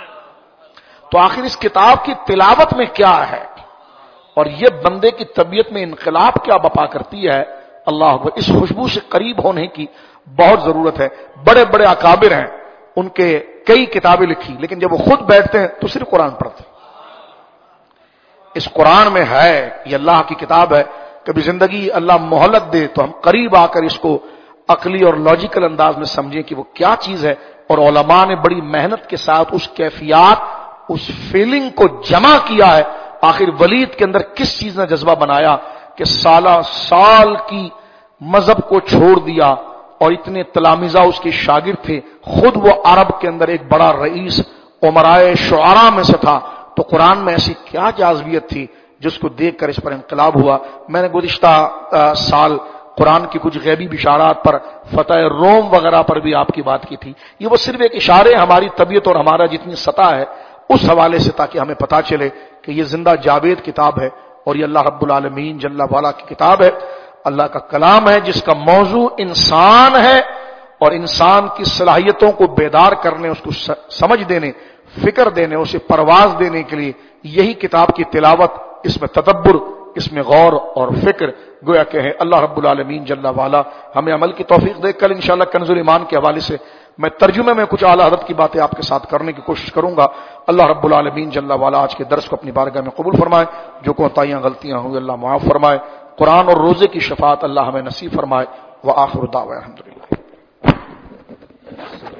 تو آخر اس کتاب کی تلاوت میں کیا ہے اور یہ بندے کی طبیعت میں انقلاب کیا بپا کرتی ہے، اللہ اکبر۔ اس خوشبو سے قریب ہونے کی بہت ضرورت ہے. بڑے بڑے اکابر ہیں, ان کے کئی کتابیں لکھی, لیکن جب وہ خود بیٹھتے ہیں تو صرف قرآن پڑھتے ہیں. اس قرآن میں ہے, یہ اللہ کی کتاب ہے. کبھی زندگی اللہ مہلت دے تو ہم قریب آ کر اس کو عقلی اور لاجیکل انداز میں سمجھیں کہ وہ کیا چیز ہے, اور علماء نے بڑی محنت کے ساتھ اس کیفیات, اس فیلنگ کو جمع کیا ہے. آخر ولید کے اندر کس چیز نے جذبہ بنایا کہ سالہ سال کی مذہب کو چھوڑ دیا, اور اتنے تلامذہ اس کے شاگرد تھے, خود وہ عرب کے اندر ایک بڑا رئیس امرائے شعراء میں سے تھا. تو قرآن میں ایسی کیا جاذبیت تھی جس کو دیکھ کر اس پر انقلاب ہوا. میں نے گزشتہ سال قرآن کی کچھ غیبی بشارات پر, فتح روم وغیرہ پر بھی آپ کی بات کی تھی. یہ وہ صرف ایک اشارے ہماری طبیعت اور ہمارا جتنی سطح ہے اس حوالے سے, تاکہ ہمیں پتا چلے کہ یہ زندہ جاوید کتاب ہے, اور یہ اللہ رب العالمین جل وعلا کی کتاب ہے, اللہ کا کلام ہے, جس کا موضوع انسان ہے, اور انسان کی صلاحیتوں کو بیدار کرنے, اس کو سمجھ دینے, فکر دینے, اسے پرواز دینے کے لیے یہی کتاب کی تلاوت, اس میں تدبر, اس میں غور اور فکر گویا کہ ہے. اللہ رب العالمین جل وعلا ہمیں عمل کی توفیق دے. کل انشاءاللہ کنز الایمان کے حوالے سے میں ترجمے میں کچھ اعلیٰ حضرت کی باتیں آپ کے ساتھ کرنے کی کوشش کروں گا. اللہ رب العالمین جل وعلا آج کے درس کو اپنی بارگاہ میں قبول فرمائے. جو کوتاہیاں غلطیاں ہوئی اللہ معاف فرمائے. قرآن اور روزے کی شفاعت اللہ ہمیں نصیب فرمائے. وآخر دعوانا الحمدللہ.